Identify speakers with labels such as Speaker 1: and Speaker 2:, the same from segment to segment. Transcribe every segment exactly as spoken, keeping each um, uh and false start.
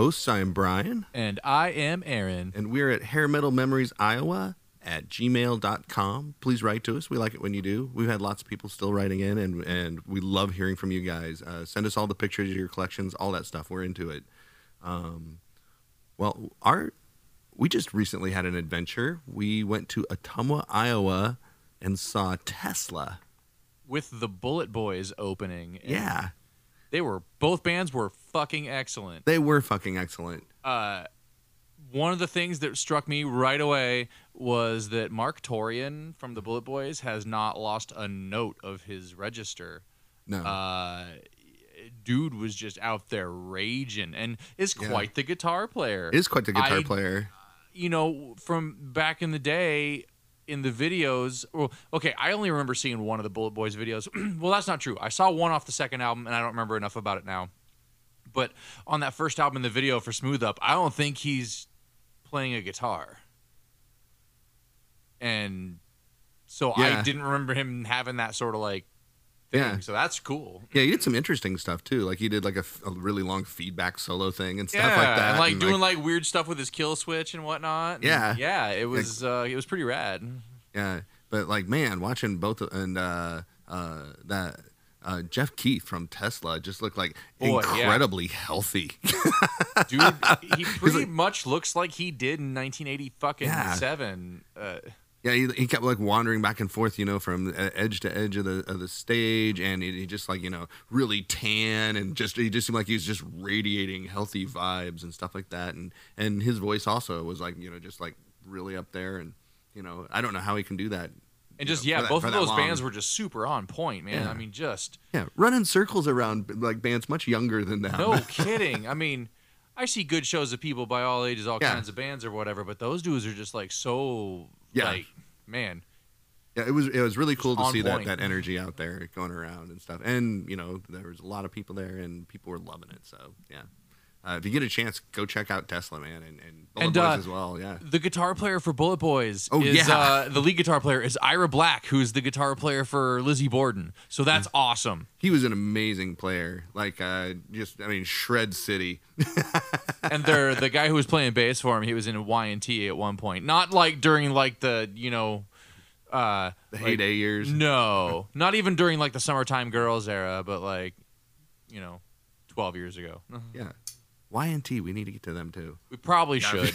Speaker 1: hosts. I am Brian.
Speaker 2: And I am Aaron.
Speaker 1: And we're at Hair Metal Memories Iowa at gmail dot com. Please write to us. We like it when you do. We've had lots of people still writing in, and, and we love hearing from you guys. Uh, send us all the pictures of your collections, all that stuff. We're into it. Um, well, our we just recently had an adventure. We went to Ottumwa, Iowa, and saw Tesla.
Speaker 2: With the Bullet Boys opening.
Speaker 1: Yeah.
Speaker 2: They were, both bands were fucking excellent.
Speaker 1: They were fucking excellent.
Speaker 2: Uh, one of the things that struck me right away was that Mark Torian from the Bullet Boys has not lost a note of his register.
Speaker 1: No.
Speaker 2: Uh, dude was just out there raging and is
Speaker 1: Yeah.
Speaker 2: quite the guitar player.
Speaker 1: Is quite the guitar
Speaker 2: I,
Speaker 1: player.
Speaker 2: You know, from back in the day in the videos, well, okay, I only remember seeing one of the Bullet Boys videos. Well, that's not true. I saw one off the second album, and I don't remember enough about it now. But on that first album, the video for Smooth Up, I don't think he's playing a guitar. And so
Speaker 1: Yeah.
Speaker 2: I didn't remember him having that sort of like thing.
Speaker 1: Yeah.
Speaker 2: So that's cool.
Speaker 1: Yeah, he did some interesting stuff too. Like he did like a, f- a really long feedback solo thing and stuff
Speaker 2: Yeah,
Speaker 1: like that.
Speaker 2: and like
Speaker 1: and,
Speaker 2: doing like, weird stuff with his kill switch and whatnot. And
Speaker 1: Yeah.
Speaker 2: yeah, it was uh, it was pretty rad.
Speaker 1: yeah, but like man, watching both of- and uh, uh, that uh, Jeff Keith from Tesla just looked like
Speaker 2: Boy, yeah.
Speaker 1: incredibly healthy.
Speaker 2: Dude, he pretty
Speaker 1: like-
Speaker 2: much looks like he did in nineteen eighty fucking
Speaker 1: Yeah.
Speaker 2: seven. Uh,
Speaker 1: Yeah, he, he kept like wandering back and forth, you know, from uh, edge to edge of the of the stage, and he, he just like you know really tan and just he just seemed like he was just radiating healthy vibes and stuff like that, and and his voice also was like you know just like really up there, and you know I don't know how he can do that.
Speaker 2: and
Speaker 1: you
Speaker 2: just
Speaker 1: know,
Speaker 2: yeah,
Speaker 1: for that-
Speaker 2: both
Speaker 1: for
Speaker 2: of
Speaker 1: that
Speaker 2: those
Speaker 1: long.
Speaker 2: bands were just super on point, man.
Speaker 1: Yeah.
Speaker 2: I mean, just
Speaker 1: yeah running circles around like bands much younger than them.
Speaker 2: no kidding. I mean, I see good shows of people by all ages, all
Speaker 1: Yeah.
Speaker 2: kinds of bands or whatever, but those dudes are just like so
Speaker 1: Yeah.
Speaker 2: like man.
Speaker 1: Yeah, it was it was really cool to
Speaker 2: on
Speaker 1: see that,
Speaker 2: point.
Speaker 1: that energy out there going around and stuff. And, you know, there was a lot of people there and people were loving it. So, yeah. Uh, if you get a chance, go check out Tesla, man, and, and Bullet
Speaker 2: And,
Speaker 1: Boys
Speaker 2: uh,
Speaker 1: as well, yeah.
Speaker 2: The guitar player for Bullet Boys
Speaker 1: Oh,
Speaker 2: is
Speaker 1: yeah.
Speaker 2: uh, the lead guitar player is Ira Black, who's the guitar player for Lizzie Borden. So that's awesome.
Speaker 1: He was an amazing player. Like, uh, just, I mean, Shred City.
Speaker 2: And they're the guy who was playing bass for him, he was in Y and T at one point. Not like during like the, you know, uh
Speaker 1: The
Speaker 2: like-
Speaker 1: heyday years.
Speaker 2: No, not even during like the Summertime Girls era, but like, you know, twelve years ago.
Speaker 1: Yeah. Y and T, we need to get to them, too.
Speaker 2: We probably should.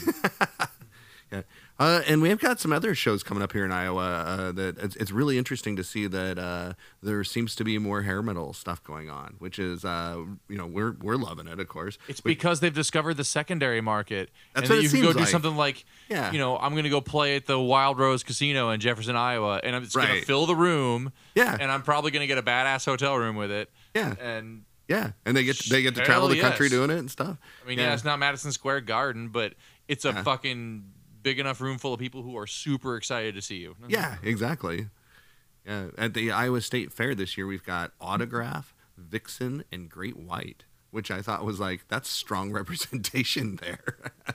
Speaker 1: Yeah, uh, and we've got some other shows coming up here in Iowa. Uh, that it's, it's really interesting to see that uh, there seems to be more hair metal stuff going on, which is uh, you know we're we're loving it, of course.
Speaker 2: It's
Speaker 1: We-
Speaker 2: because they've discovered the secondary market.
Speaker 1: That's
Speaker 2: and
Speaker 1: what
Speaker 2: that
Speaker 1: it
Speaker 2: you can go
Speaker 1: seems
Speaker 2: do
Speaker 1: like.
Speaker 2: something like,
Speaker 1: Yeah.
Speaker 2: you know, I'm going to go play at the Wild Rose Casino in Jefferson, Iowa, and I'm just going
Speaker 1: Right.
Speaker 2: to fill the room.
Speaker 1: Yeah.
Speaker 2: And I'm probably going to get a badass hotel room with it.
Speaker 1: yeah,
Speaker 2: And
Speaker 1: yeah, and they get they get to
Speaker 2: Hell
Speaker 1: travel the country
Speaker 2: yes.
Speaker 1: doing it and stuff.
Speaker 2: I mean, yeah.
Speaker 1: Yeah.
Speaker 2: it's not Madison Square Garden, but it's a
Speaker 1: Yeah.
Speaker 2: fucking big enough room full of people who are super excited to see you.
Speaker 1: Yeah, exactly. Yeah, at the Iowa State Fair this year, we've got Autograph, Vixen, and Great White, which I thought was like that's strong representation there.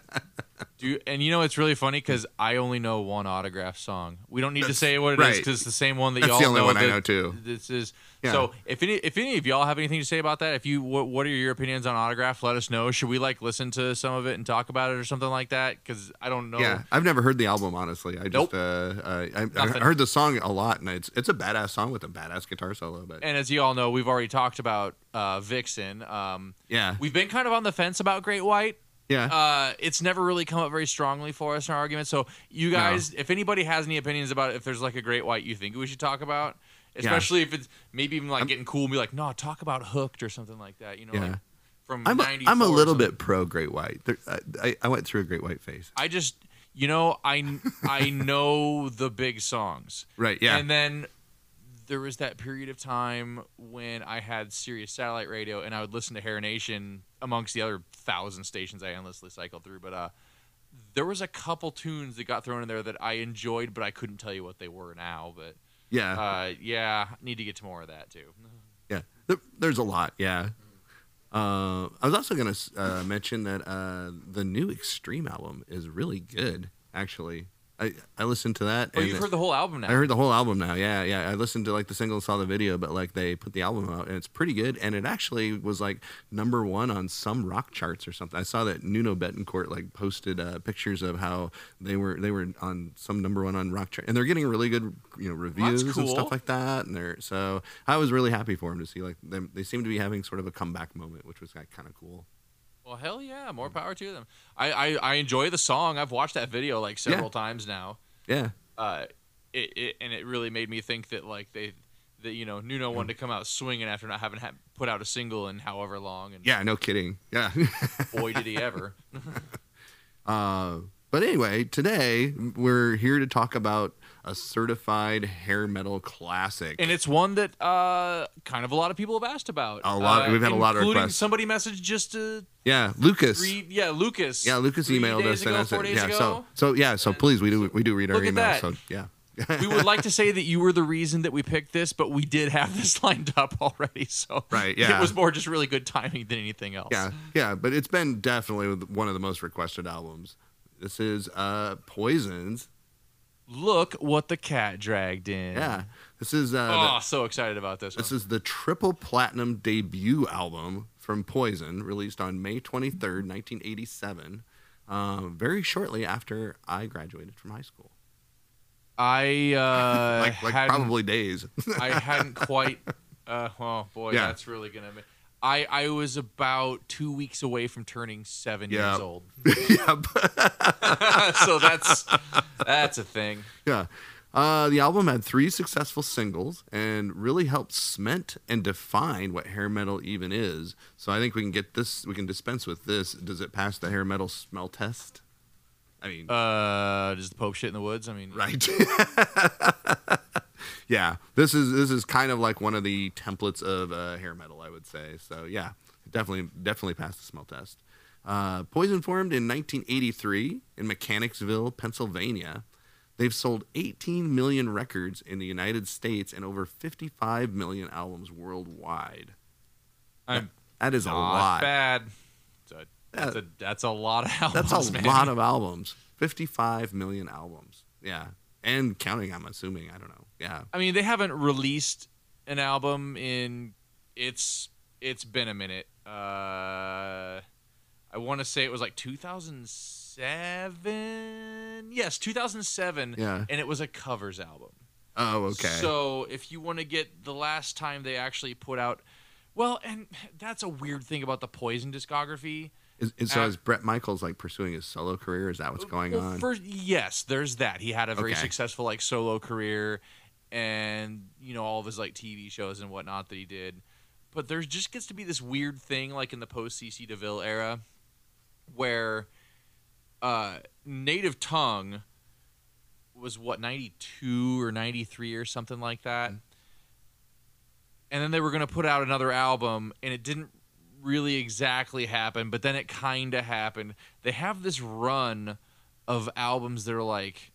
Speaker 2: Do and you know it's really funny because I only know one Autograph song. We don't need to
Speaker 1: That's-
Speaker 2: say what it is
Speaker 1: right.
Speaker 2: because it's the same one that
Speaker 1: That's
Speaker 2: y'all
Speaker 1: the only
Speaker 2: know.
Speaker 1: one I
Speaker 2: that
Speaker 1: know, too.
Speaker 2: This is
Speaker 1: Yeah.
Speaker 2: so. If any if any of y'all have anything to say about that, if you what, what are your opinions on Autograph? Let us know. Should we like listen to some of it and talk about it or something like that? Because I don't know.
Speaker 1: Yeah, I've never heard the album honestly. I just
Speaker 2: Nope.
Speaker 1: uh, uh, I, I
Speaker 2: Nothing.
Speaker 1: heard the song a lot, and it's it's a badass song with a badass guitar solo. But
Speaker 2: And as you all know, we've already talked about uh, Vixen. Um,
Speaker 1: yeah,
Speaker 2: we've been kind of on the fence about Great White.
Speaker 1: yeah,
Speaker 2: Uh, it's never really come up very strongly for us in our argument. So you guys, if anybody has any opinions about it, if there's like a Great White you think we should talk about, especially if it's maybe even like
Speaker 1: I'm-
Speaker 2: getting cool and be like, no, talk about Hooked or something like that. You know,
Speaker 1: Yeah.
Speaker 2: like from
Speaker 1: I'm a,
Speaker 2: ninety-four
Speaker 1: I'm a
Speaker 2: or
Speaker 1: little
Speaker 2: something.
Speaker 1: bit pro Great White. There, I, I I went through a Great White phase.
Speaker 2: I just, you know, I I know the big songs.
Speaker 1: Right? Yeah.
Speaker 2: And then there was that period of time when I had Sirius satellite radio and I would listen to Hair Nation amongst the other thousand stations I endlessly cycled through. But uh, there was a couple tunes that got thrown in there that I enjoyed, but I couldn't tell you what they were now. But
Speaker 1: yeah.
Speaker 2: uh, yeah, need to get to more of that too.
Speaker 1: yeah. There, there's a lot. Yeah. Uh, I was also gonna uh, mention that uh, the new Extreme album is really good. Actually, I, I listened to that.
Speaker 2: Oh,
Speaker 1: and
Speaker 2: you've heard the whole album now.
Speaker 1: I heard the whole album now. Yeah, yeah. I listened to like the single and saw the video, but like they put the album out and it's pretty good. And it actually was like number one on some rock charts or something. I saw that Nuno Betancourt like posted uh, pictures of how they were they were on some number one on rock chart, and they're getting really good you know reviews
Speaker 2: Well, that's
Speaker 1: and
Speaker 2: cool.
Speaker 1: stuff like that. And they're so I was really happy for them to see like them. They seem to be having sort of a comeback moment, which was like, kind of cool.
Speaker 2: Well, hell yeah, more power to them. I, I, I enjoy the song. I've watched that video like several
Speaker 1: Yeah.
Speaker 2: times now.
Speaker 1: Yeah.
Speaker 2: Uh, it, it and it really made me think that like they, that you know, Nuno wanted to come out swinging after not having ha- put out a single in however long. And
Speaker 1: Yeah. No kidding. Yeah.
Speaker 2: boy, did he ever.
Speaker 1: Uh, but anyway, today we're here to talk about a certified hair metal classic.
Speaker 2: And it's one that uh, kind of a lot of people have asked about.
Speaker 1: A lot-
Speaker 2: Uh,
Speaker 1: we've had a lot of
Speaker 2: including
Speaker 1: requests.
Speaker 2: Somebody messaged just uh,
Speaker 1: yeah, Lucas.
Speaker 2: three. Yeah, Lucas.
Speaker 1: yeah, Lucas
Speaker 2: three
Speaker 1: emailed
Speaker 2: days
Speaker 1: us
Speaker 2: ago,
Speaker 1: and I said,
Speaker 2: four days
Speaker 1: yeah.
Speaker 2: ago.
Speaker 1: So, so yeah, so please, we do we do read our
Speaker 2: Look at
Speaker 1: emails.
Speaker 2: that.
Speaker 1: So yeah.
Speaker 2: We would like to say that you were the reason that we picked this, but we did have this lined up already. So
Speaker 1: Right, yeah.
Speaker 2: it was more just really good timing than anything else.
Speaker 1: Yeah, yeah, but it's been definitely one of the most requested albums. This is uh, Poison's.
Speaker 2: Look what the cat dragged in.
Speaker 1: Yeah, this is uh,
Speaker 2: Oh,
Speaker 1: the,
Speaker 2: so excited about this.
Speaker 1: this
Speaker 2: one.
Speaker 1: is the triple platinum debut album from Poison, released on May twenty-third, nineteen eighty-seven, um, very shortly after I graduated from high school.
Speaker 2: I uh,
Speaker 1: like like
Speaker 2: hadn't-
Speaker 1: probably days.
Speaker 2: I hadn't quite. Uh, oh boy,
Speaker 1: Yeah.
Speaker 2: that's really gonna. Be, I I was about two weeks away from turning seven
Speaker 1: Yeah.
Speaker 2: years old,
Speaker 1: yeah, but-
Speaker 2: so that's that's a thing.
Speaker 1: yeah. Uh, the album had three successful singles and really helped cement and define what hair metal even is. So I think we can get this. We can dispense with this. Does it pass the hair metal smell test? I mean,
Speaker 2: Uh, does the Pope shit in the woods? I mean,
Speaker 1: right. Yeah, this is this is kind of like one of the templates of uh, hair metal, I would say. So yeah, definitely definitely passed the smell test. Uh, Poison formed in nineteen eighty-three in Mechanicsville, Pennsylvania. They've sold eighteen million records in the United States and over fifty-five million albums worldwide.
Speaker 2: I'm
Speaker 1: That is a
Speaker 2: not
Speaker 1: lot.
Speaker 2: bad. That's a, that's, a, that's a lot of albums.
Speaker 1: That's a
Speaker 2: man.
Speaker 1: lot of albums. fifty-five million albums. Yeah, and counting. I'm assuming. I don't know. Yeah.
Speaker 2: I mean, they haven't released an album in it's it's been a minute. Uh, I want to say it was like two thousand seven. Yes, two thousand seven.
Speaker 1: Yeah.
Speaker 2: And it was a covers album.
Speaker 1: Oh, okay.
Speaker 2: So if you want to get the last time they actually put out, well, and that's a weird thing about the Poison discography.
Speaker 1: Is, is, so
Speaker 2: Uh,
Speaker 1: is Brett Michaels like pursuing his solo career? Is that what's going
Speaker 2: Well,
Speaker 1: on?
Speaker 2: First, yes, there's that. He had a very
Speaker 1: Okay.
Speaker 2: successful like solo career, and you know all of his like T V shows and whatnot that he did. But there just gets to be this weird thing like in the post C C DeVille era, where uh, Native Tongue was what ninety-two or ninety-three or something like that,
Speaker 1: Mm.
Speaker 2: and then they were going to put out another album, and it didn't really exactly happen, but then it kind of happened. They have this run of albums that are like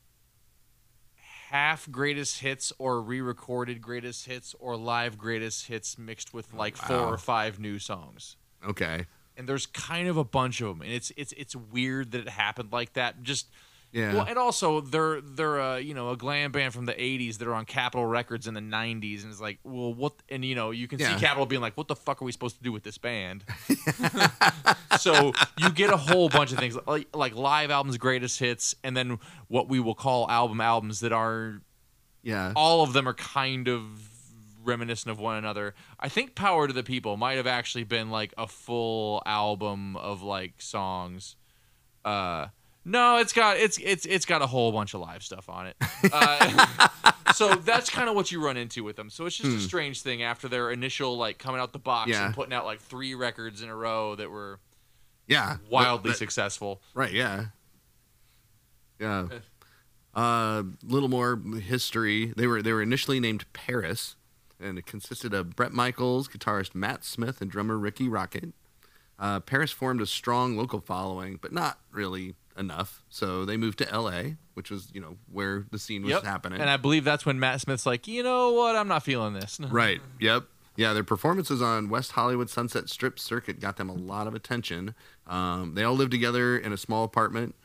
Speaker 2: half greatest hits or re-recorded greatest hits or live greatest hits mixed with like four
Speaker 1: Wow.
Speaker 2: or five new songs.
Speaker 1: Okay.
Speaker 2: And there's kind of a bunch of them, and it's it's it's weird that it happened like that. Just
Speaker 1: Yeah.
Speaker 2: well, and also they're they're uh, you know a glam band from the eighties that are on Capitol Records in the nineties, and it's like, well, what? And you know you can
Speaker 1: Yeah.
Speaker 2: see Capitol being like, what the fuck are we supposed to do with this band? So you get a whole bunch of things like like live albums, greatest hits, and then what we will call album albums that are
Speaker 1: yeah.
Speaker 2: all of them are kind of reminiscent of one another. I think Power to the People might have actually been like a full album of like songs. Uh, no, it's got it's it's it's got a whole bunch of live stuff on it. Uh, so that's kind of what you run into with them. So it's just a strange thing after their initial like coming out the box
Speaker 1: Yeah.
Speaker 2: and putting out like three records in a row that were
Speaker 1: Yeah.
Speaker 2: wildly
Speaker 1: That- that-
Speaker 2: successful.
Speaker 1: Right. Yeah. Yeah. A uh, little more history. They were they were initially named Paris, and it consisted of Brett Michaels, guitarist Matt Smith, and drummer Ricky Rocket. Uh, Paris formed a strong local following, but not really enough. So they moved to L A, which was you know where the scene was
Speaker 2: Yep.
Speaker 1: happening.
Speaker 2: And I believe that's when Matt Smith's like, you know what, I'm not feeling this.
Speaker 1: Right. Yep. Yeah, their performances on West Hollywood Sunset Strip circuit got them a lot of attention. Um, they all lived together in a small apartment,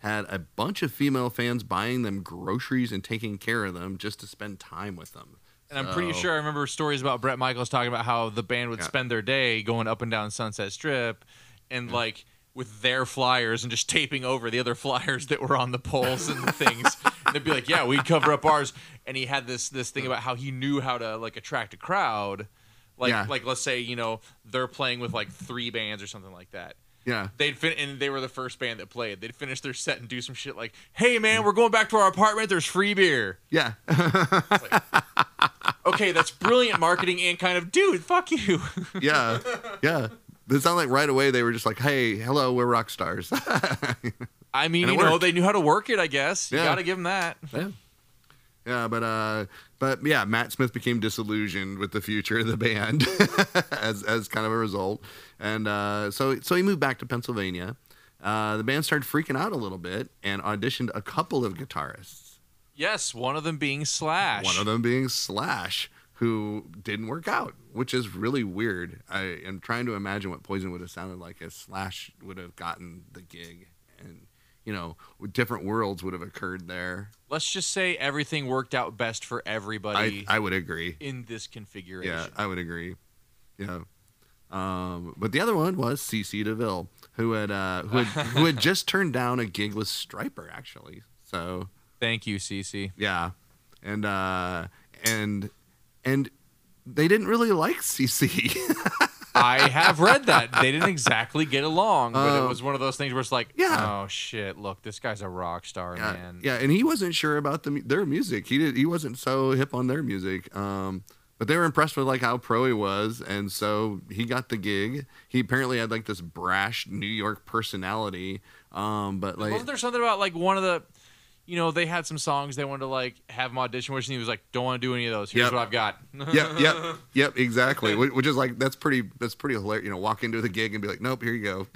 Speaker 1: had a bunch of female fans buying them groceries and taking care of them just to spend time with them.
Speaker 2: And I'm pretty sure I remember stories about Bret Michaels talking about how the band would
Speaker 1: Yeah.
Speaker 2: spend their day going up and down Sunset Strip and like with their flyers and just taping over the other flyers that were on the poles and things. And they'd be like, yeah, we'd cover up ours. And he had this this thing about how he knew how to like attract a crowd. Like
Speaker 1: Yeah.
Speaker 2: like let's say, you know, they're playing with like three bands or something like that.
Speaker 1: Yeah.
Speaker 2: They'd fin- and they were the first band that played. They'd finish their set and do some shit like, "Hey man, we're going back to our apartment. There's free beer."
Speaker 1: Yeah.
Speaker 2: Okay, that's brilliant marketing and kind of, dude, fuck you.
Speaker 1: yeah. Yeah. It sounded like right away they were just like, hey, hello, we're rock stars.
Speaker 2: I mean,
Speaker 1: And it
Speaker 2: you know,
Speaker 1: worked.
Speaker 2: they knew how to work it, I guess. You
Speaker 1: Yeah.
Speaker 2: got to give them that.
Speaker 1: yeah. Yeah, but uh, but yeah, Matt Smith became disillusioned with the future of the band as as kind of a result, and uh, so so he moved back to Pennsylvania. Uh, the band started freaking out a little bit and auditioned a couple of guitarists.
Speaker 2: Yes, one of them being Slash.
Speaker 1: One of them being Slash, who didn't work out, which is really weird. I am trying to imagine what Poison would have sounded like if Slash would have gotten the gig, and you know, different worlds would have occurred there.
Speaker 2: Let's just say everything worked out best for everybody
Speaker 1: I I would agree.
Speaker 2: in this configuration.
Speaker 1: Yeah, I would agree. Yeah. Um, but the other one was C C DeVille, who had uh, who had who had just turned down a gig with Stryper, actually. So
Speaker 2: Thank you, Cece.
Speaker 1: yeah, and uh, and and they didn't really like C C.
Speaker 2: I have read that. They didn't exactly get along, but
Speaker 1: Uh,
Speaker 2: it was one of those things where it's like,
Speaker 1: Yeah.
Speaker 2: oh shit, look, this guy's a rock star,
Speaker 1: yeah,
Speaker 2: man.
Speaker 1: yeah, and he wasn't sure about the mu- their music. He did. He wasn't so hip on their music. Um, but they were impressed with like how pro he was, and so he got the gig. He apparently had like this brash New York personality. Um, but like,
Speaker 2: Wasn't there something about like one of the, you know, they had some songs they wanted to like have him audition with, and he was like, "Don't want to do any of those. Here's
Speaker 1: Yep.
Speaker 2: what I've got."
Speaker 1: yep, yep, yep, exactly. Wh- Which is like that's pretty that's pretty hilarious. You know, walk into the gig and be like, "Nope, here you go."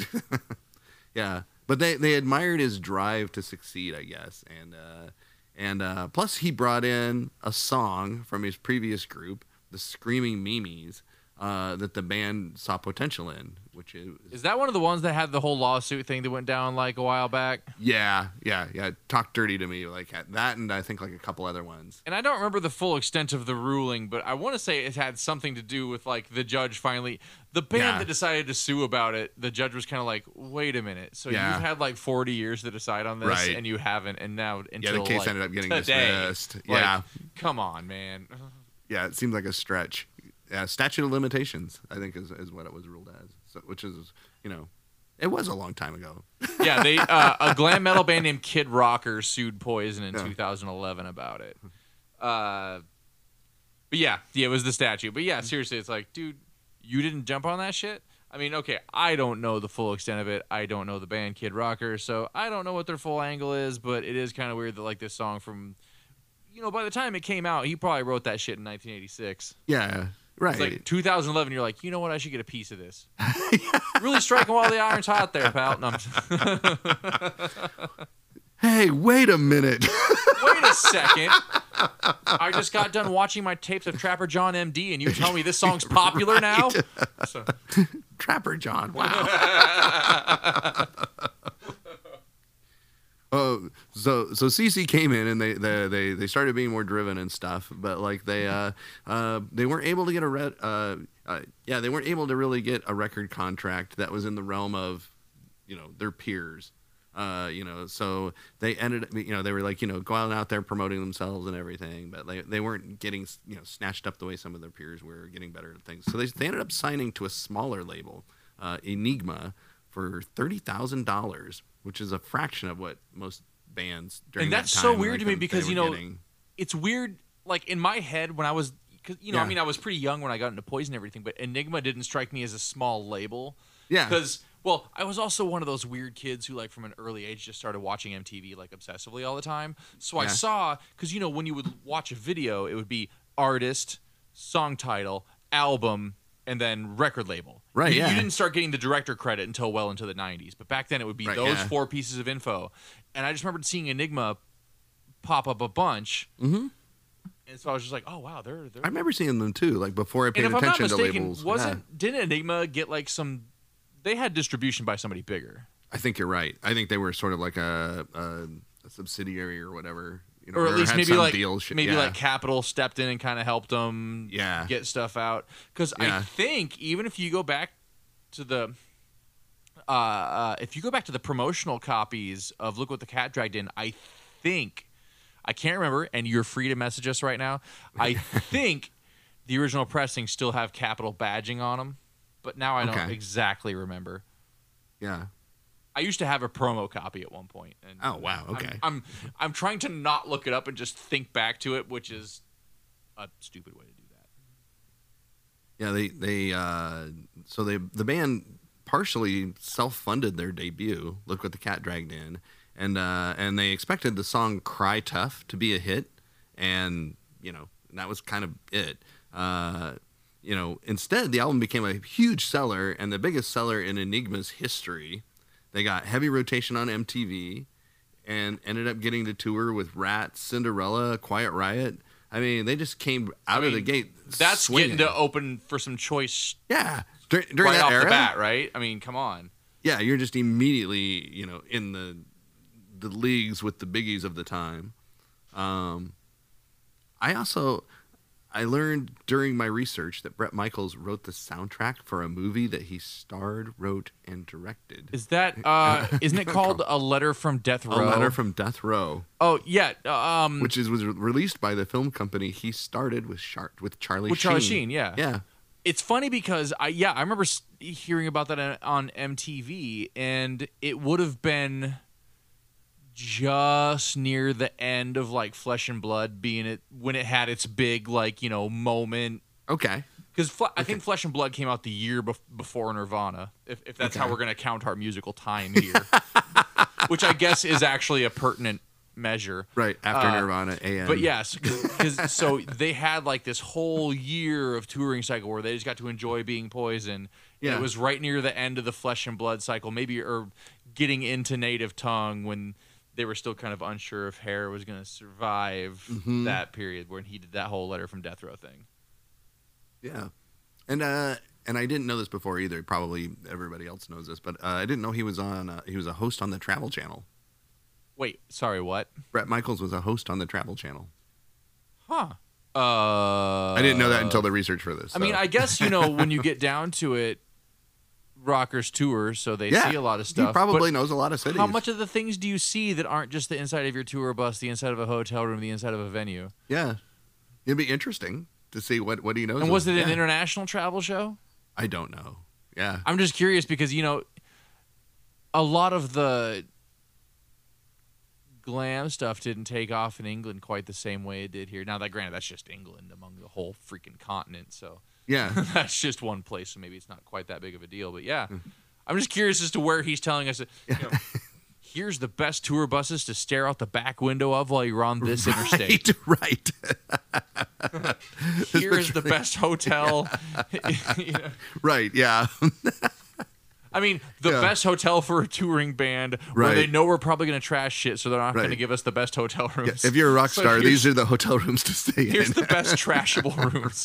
Speaker 1: Yeah, but they they admired his drive to succeed, I guess, and uh, and uh, plus he brought in a song from his previous group, the Screaming Mimes, uh, that the band saw potential in, which is
Speaker 2: Is that one of the ones that had the whole lawsuit thing that went down like a while back?
Speaker 1: yeah, yeah, yeah. Talk dirty to me, like that, and I think like a couple other ones.
Speaker 2: And I don't remember the full extent of the ruling, but I want to say it had something to do with like the judge finally, the band
Speaker 1: Yeah.
Speaker 2: that decided to sue about it. The judge was kind of like, "Wait a minute, so
Speaker 1: Yeah.
Speaker 2: you've had like forty years to decide on this,
Speaker 1: Right.
Speaker 2: and you haven't, and now until
Speaker 1: Yeah, the case
Speaker 2: like,
Speaker 1: ended up getting
Speaker 2: today,
Speaker 1: dismissed.
Speaker 2: like,
Speaker 1: Yeah.
Speaker 2: come on, man."
Speaker 1: Yeah, it seems like a stretch. Yeah, statute of limitations, I think, is, is what it was ruled as. So, which is, you know, it was a long time ago.
Speaker 2: Yeah, they uh, a glam metal band named Kid Rocker sued Poison in
Speaker 1: Yeah.
Speaker 2: two thousand eleven about it. Uh, but yeah, yeah, it was the statute. But yeah, seriously, it's like, dude, you didn't jump on that shit. I mean, okay, I don't know the full extent of it. I don't know the band Kid Rocker, so I don't know what their full angle is. But it is kind of weird that like this song from, you know, by the time it came out, he probably wrote that shit in nineteen eighty-six.
Speaker 1: Yeah, right.
Speaker 2: It's like two thousand eleven. You're like, you know what? I should get a piece of this. Really striking while the iron's hot, there, pal. No, I'm-
Speaker 1: Hey, wait a minute.
Speaker 2: Wait a second. I just got done watching my tapes of Trapper John M D, and you tell me this song's popular now? So,
Speaker 1: Trapper John. Wow. Oh, so so C C came in and they, they they they started being more driven and stuff, but like they uh uh they weren't able to get a red uh, uh yeah they weren't able to really get a record contract that was in the realm of, you know, their peers. Uh, you know, so they ended up, you know, they were like, you know, going out there promoting themselves and everything, but they, they weren't getting, you know, snatched up the way some of their peers were, getting better at things. So they, they ended up signing to a smaller label, uh, Enigma, for thirty thousand dollars, which is a fraction of what most bands during
Speaker 2: and that's
Speaker 1: that
Speaker 2: so
Speaker 1: time,
Speaker 2: weird
Speaker 1: like,
Speaker 2: to me
Speaker 1: they
Speaker 2: because,
Speaker 1: were
Speaker 2: you know,
Speaker 1: getting.
Speaker 2: it's weird, like, in my head when I was, cause, you know,
Speaker 1: Yeah.
Speaker 2: I mean, I was pretty young when I got into Poison and everything, but Enigma didn't strike me as a small label.
Speaker 1: Yeah.
Speaker 2: Because, well, I was also one of those weird kids who, like, from an early age just started watching M T V, like, obsessively all the time. So I
Speaker 1: Yeah.
Speaker 2: saw, because, you know, when you would watch a video, it would be artist, song title, album, and then record label.
Speaker 1: Right,
Speaker 2: You,
Speaker 1: yeah.
Speaker 2: you didn't start getting the director credit until well into the nineties. But back then it would be
Speaker 1: Right,
Speaker 2: those
Speaker 1: yeah.
Speaker 2: four pieces of info. And I just remembered seeing Enigma pop up a bunch.
Speaker 1: Mm-hmm.
Speaker 2: And so I was just like, oh, wow, they're... they're
Speaker 1: I remember seeing them too, like before I paid
Speaker 2: and if I'm not
Speaker 1: attention to
Speaker 2: mistaken,
Speaker 1: labels.
Speaker 2: wasn't didn't Enigma get like some? They had distribution by somebody bigger.
Speaker 1: I think you're right. I think they were sort of like a, a, a subsidiary or whatever. You know,
Speaker 2: Or at least
Speaker 1: had
Speaker 2: maybe
Speaker 1: some
Speaker 2: like
Speaker 1: deal sh-
Speaker 2: maybe
Speaker 1: yeah.
Speaker 2: like Capitol stepped in and kind of helped them
Speaker 1: Yeah.
Speaker 2: get stuff out. Because I
Speaker 1: Yeah.
Speaker 2: think even if you go back to the uh, uh, if you go back to the promotional copies of Look What the Cat Dragged In, I think I can't remember, and you're free to message us right now. I think the original pressings still have Capitol badging on them, but now I don't
Speaker 1: Okay.
Speaker 2: exactly remember.
Speaker 1: Yeah.
Speaker 2: I used to have a promo copy at one point. And
Speaker 1: Oh, wow, okay.
Speaker 2: I'm, I'm I'm trying to not look it up and just think back to it, which is a stupid way to do that.
Speaker 1: Yeah, they they uh, so they the band partially self-funded their debut. Look What the Cat Dragged In, and uh, and they expected the song "Cry Tough" to be a hit, and you know that was kind of it. Uh, you know, instead the album became a huge seller and the biggest seller in Enigma's history. They got heavy rotation on M T V, and ended up getting to tour with Rat, Cinderella, Quiet Riot. I mean, they just came out
Speaker 2: I
Speaker 1: of the
Speaker 2: mean,
Speaker 1: gate.
Speaker 2: That's
Speaker 1: swinging.
Speaker 2: getting to open for some choice
Speaker 1: Yeah, Dur- during
Speaker 2: right
Speaker 1: that
Speaker 2: off
Speaker 1: era.
Speaker 2: the bat, right? I mean, come on.
Speaker 1: Yeah, you're just immediately, you know, in the the leagues with the biggies of the time. Um, I also I learned during my research that Bret Michaels wrote the soundtrack for a movie that he starred, wrote, and directed.
Speaker 2: Is that uh isn't it called A Letter from Death
Speaker 1: A
Speaker 2: Row?
Speaker 1: Letter from Death Row,
Speaker 2: Oh yeah, um
Speaker 1: which is was released by the film company he started with Shark with Charlie
Speaker 2: with
Speaker 1: Sheen.
Speaker 2: Charlie Sheen, yeah.
Speaker 1: Yeah.
Speaker 2: It's funny because I yeah, I remember s- hearing about that on, on M T V, and it would have been just near the end of like Flesh and Blood being it when it had its big like, you know, moment.
Speaker 1: Okay.
Speaker 2: Because Fle- I think Flesh and Blood came out the year bef- before Nirvana, if, if that's
Speaker 1: Okay.
Speaker 2: how we're going to count our musical time here. Which I guess is actually a pertinent measure.
Speaker 1: Right after
Speaker 2: Uh,
Speaker 1: Nirvana, A M.
Speaker 2: But yes, because so they had like this whole year of touring cycle where they just got to enjoy being Poison.
Speaker 1: Yeah.
Speaker 2: And it was right near the end of the Flesh and Blood cycle, maybe or getting into Native Tongue when they were still kind of unsure if Hair was going to survive
Speaker 1: Mhm.
Speaker 2: that period when he did that whole Letter from Death Row thing.
Speaker 1: Yeah, and uh, and I didn't know this before either. Probably everybody else knows this, but uh, I didn't know he was on. Uh, he was a host on the Travel Channel.
Speaker 2: Wait, sorry, what?
Speaker 1: Bret Michaels was a host on the Travel Channel.
Speaker 2: Huh. Uh,
Speaker 1: I didn't know that until the research for this.
Speaker 2: I mean,
Speaker 1: so.
Speaker 2: I guess, you know, when you get down to it, rockers tour, so they
Speaker 1: yeah,
Speaker 2: see a lot of stuff.
Speaker 1: He probably
Speaker 2: but
Speaker 1: knows a lot of cities.
Speaker 2: how much of the things do you see that aren't just the inside of your tour bus, the inside of a hotel room, the inside of a venue?
Speaker 1: Yeah, it'd be interesting to see what what he knows.
Speaker 2: And was
Speaker 1: of-
Speaker 2: it an
Speaker 1: yeah.
Speaker 2: international travel show?
Speaker 1: I don't know. Yeah,
Speaker 2: I'm just curious because, you know, a lot of the glam stuff didn't take off in England quite the same way it did here. Now, that granted, that's just England among the whole freaking continent, so
Speaker 1: yeah.
Speaker 2: that's just one place, so maybe it's not quite that big of a deal. But yeah,
Speaker 1: Hmm.
Speaker 2: I'm just curious as to where he's telling us that, you know, here's the best tour buses to stare out the back window of while you're on this interstate.
Speaker 1: Right, right,
Speaker 2: Here is the best hotel. You know,
Speaker 1: right. Yeah,
Speaker 2: I mean, the
Speaker 1: Yeah.
Speaker 2: best hotel for a touring band where
Speaker 1: Right.
Speaker 2: they know we're probably going to trash shit, so they're not going to
Speaker 1: Right.
Speaker 2: give us the best hotel rooms.
Speaker 1: if you're a rock
Speaker 2: So
Speaker 1: star,
Speaker 2: here's-
Speaker 1: these are the hotel rooms to stay in.
Speaker 2: Here's the best trashable rooms.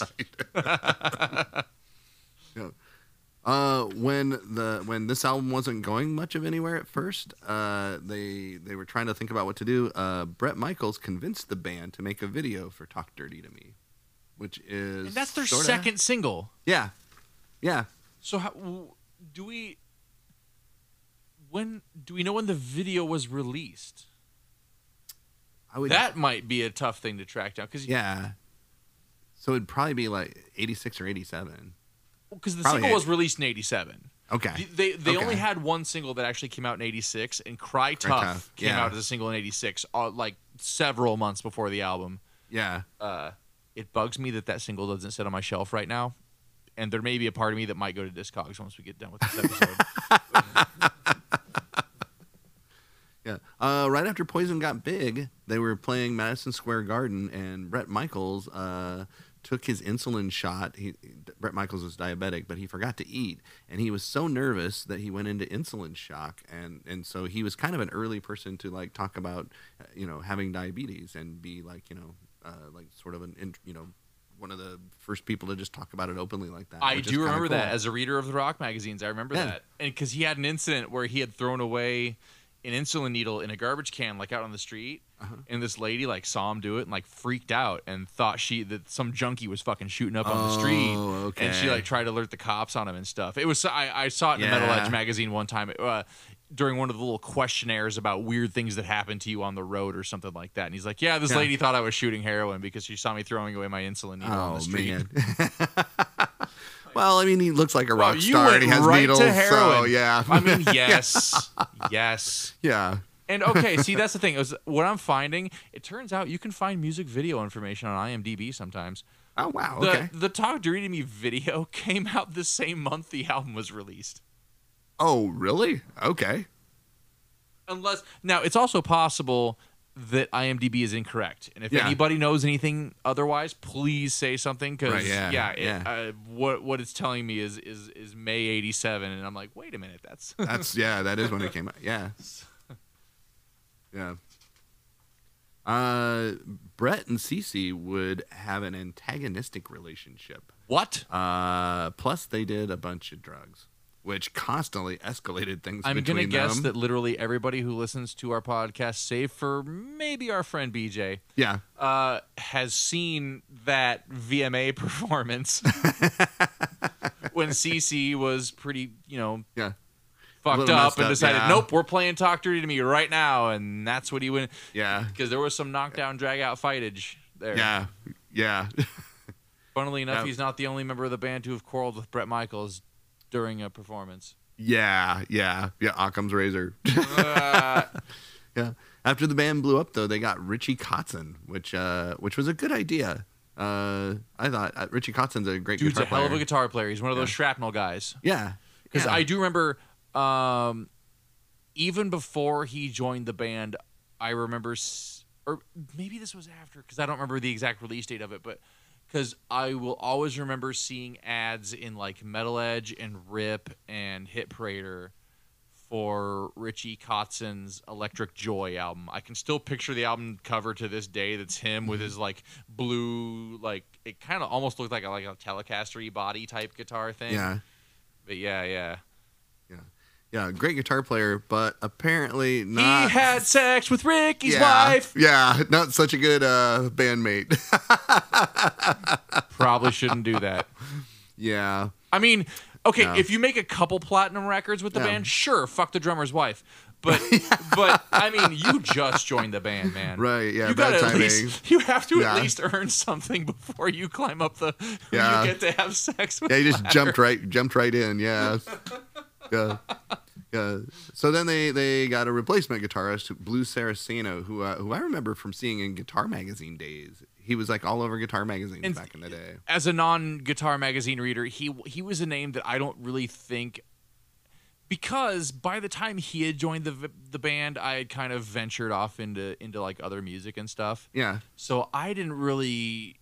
Speaker 1: Yeah. Uh, when the when this album wasn't going much of anywhere at first, uh, they they were trying to think about what to do. Uh, Bret Michaels convinced the band to make a video for "Talk Dirty to Me," which is
Speaker 2: And that's their
Speaker 1: sorta-
Speaker 2: second single.
Speaker 1: Yeah, yeah.
Speaker 2: So how, w- do we? When do we know when the video was released?
Speaker 1: I would.
Speaker 2: That might be a tough thing to track down because
Speaker 1: yeah. So it'd probably be like eighty-six or eighty-seven.
Speaker 2: because the
Speaker 1: Probably
Speaker 2: single
Speaker 1: it.
Speaker 2: was released in eighty-seven.
Speaker 1: Okay.
Speaker 2: They they
Speaker 1: Okay.
Speaker 2: only had one single that actually came out in eighty-six, and Cry, Tough,
Speaker 1: Tough,
Speaker 2: came
Speaker 1: yeah.
Speaker 2: out as a single in eighty-six, uh, like several months before the album.
Speaker 1: Yeah.
Speaker 2: Uh, it bugs me that that single doesn't sit on my shelf right now, and there may be a part of me that might go to Discogs once we get done with this episode.
Speaker 1: Yeah. Uh, right after Poison got big, they were playing Madison Square Garden, and Bret Michaels uh, took his insulin shot. He, Bret Michaels was diabetic, but he forgot to eat, and he was so nervous that he went into insulin shock, and, and so he was kind of an early person to like talk about, uh, you know, having diabetes and be like, you know, uh, like sort of an, in, you know, one of the first people to just talk about it openly like that.
Speaker 2: I
Speaker 1: which is
Speaker 2: do
Speaker 1: kinda
Speaker 2: remember
Speaker 1: cool.
Speaker 2: that as a reader of the rock magazines. I remember
Speaker 1: Yeah.
Speaker 2: that, and because he had an incident where he had thrown away an insulin needle in a garbage can, like out on the street,
Speaker 1: Uh-huh.
Speaker 2: and this lady like saw him do it and like freaked out and thought she that some junkie was fucking shooting up on the street,
Speaker 1: Oh, okay.
Speaker 2: and she like tried to alert the cops on him and stuff. It was I, I saw it in the Metal
Speaker 1: Yeah.
Speaker 2: Edge magazine one time. Uh, during one of the little questionnaires about weird things that happened to you on the road or something like that. And he's like, yeah, this
Speaker 1: Yeah.
Speaker 2: lady thought I was shooting heroin because she saw me throwing away my insulin needle on
Speaker 1: Oh
Speaker 2: the street.
Speaker 1: man. Well, I mean, he looks like a
Speaker 2: Well,
Speaker 1: rock
Speaker 2: you
Speaker 1: star
Speaker 2: went
Speaker 1: and he has
Speaker 2: right
Speaker 1: needles,
Speaker 2: to heroin.
Speaker 1: so yeah.
Speaker 2: I mean, yes. Yes.
Speaker 1: yeah.
Speaker 2: And okay, see, that's the thing. Is what I'm finding, it turns out you can find music video information on IMDb sometimes.
Speaker 1: Oh wow.
Speaker 2: The,
Speaker 1: Okay.
Speaker 2: the Talk Dirty to Me video came out the same month the album was released.
Speaker 1: Oh really? Okay.
Speaker 2: Unless now it's also possible that IMDb is incorrect, and if
Speaker 1: Yeah.
Speaker 2: anybody knows anything otherwise, please say something. Because
Speaker 1: Right, yeah,
Speaker 2: yeah, it,
Speaker 1: yeah.
Speaker 2: Uh, what what it's telling me is is is May eighty-seven, and I'm like, wait a minute, that's
Speaker 1: That's yeah. That is when it came out. Yeah. Yeah. Uh, Brett and Cece would have an antagonistic relationship.
Speaker 2: what?
Speaker 1: Uh, plus they did a bunch of drugs, which constantly escalated things
Speaker 2: I'm
Speaker 1: between
Speaker 2: gonna guess
Speaker 1: them.
Speaker 2: that literally everybody who listens to our podcast, save for maybe our friend B J,
Speaker 1: Yeah.
Speaker 2: uh, has seen that V M A performance when Cece was pretty, you know,
Speaker 1: Yeah.
Speaker 2: fucked
Speaker 1: little
Speaker 2: up
Speaker 1: messed
Speaker 2: and
Speaker 1: up,
Speaker 2: decided,
Speaker 1: yeah.
Speaker 2: nope, we're playing Talk Dirty to Me right now, and that's what he went.
Speaker 1: Yeah.
Speaker 2: Because there was some knockdown, drag out fightage there.
Speaker 1: Yeah. Yeah.
Speaker 2: Funnily enough,
Speaker 1: Yeah.
Speaker 2: he's not the only member of the band to have quarreled with Bret Michaels during a performance.
Speaker 1: Yeah. Yeah. Yeah. Occam's razor.
Speaker 2: Uh,
Speaker 1: Yeah. After the band blew up, though, they got Richie Kotzen, which uh, which was a good idea. Uh, I thought uh, Richie Kotzen's a great
Speaker 2: dude's
Speaker 1: guitar
Speaker 2: a hell of a
Speaker 1: player.
Speaker 2: guitar player. He's one of those
Speaker 1: Yeah.
Speaker 2: shrapnel guys.
Speaker 1: Yeah.
Speaker 2: Because
Speaker 1: yeah.
Speaker 2: I do remember, um, even before he joined the band, I remember, s- or maybe this was after, because I don't remember the exact release date of it, but because I will always remember seeing ads in like Metal Edge and Rip and Hit Parader for Richie Kotzen's Electric Joy album. I can still picture the album cover to this day. That's him with his like blue, like it kind of almost looked like a, like a Telecaster-y body type guitar thing.
Speaker 1: Yeah.
Speaker 2: But yeah, yeah.
Speaker 1: Yeah. Yeah. Great guitar player, but apparently not.
Speaker 2: He had sex with Ricky's
Speaker 1: yeah,
Speaker 2: wife.
Speaker 1: Yeah. Not such a good uh, bandmate.
Speaker 2: Probably shouldn't do that.
Speaker 1: yeah.
Speaker 2: I mean, okay,
Speaker 1: Yeah.
Speaker 2: if you make a couple platinum records with the
Speaker 1: Yeah.
Speaker 2: band, sure, fuck the drummer's wife. But but I mean, you just joined the band, man.
Speaker 1: Right. Yeah.
Speaker 2: You
Speaker 1: bad
Speaker 2: gotta at
Speaker 1: timing.
Speaker 2: least you have to
Speaker 1: Yeah.
Speaker 2: at least earn something before you climb up the
Speaker 1: Yeah.
Speaker 2: you get to have sex with.
Speaker 1: Yeah, he just
Speaker 2: ladder.
Speaker 1: jumped right jumped right in. Yeah. Yeah. Yeah. So then they, they got a replacement guitarist, Blue Saraceno, who uh, who I remember from seeing in Guitar Magazine days. He was like all over Guitar Magazine
Speaker 2: And
Speaker 1: back in the day.
Speaker 2: As a non-guitar magazine reader, he he was a name that I don't really think, because by the time he had joined the the band, I had kind of ventured off into into like other music and stuff.
Speaker 1: Yeah.
Speaker 2: So I didn't really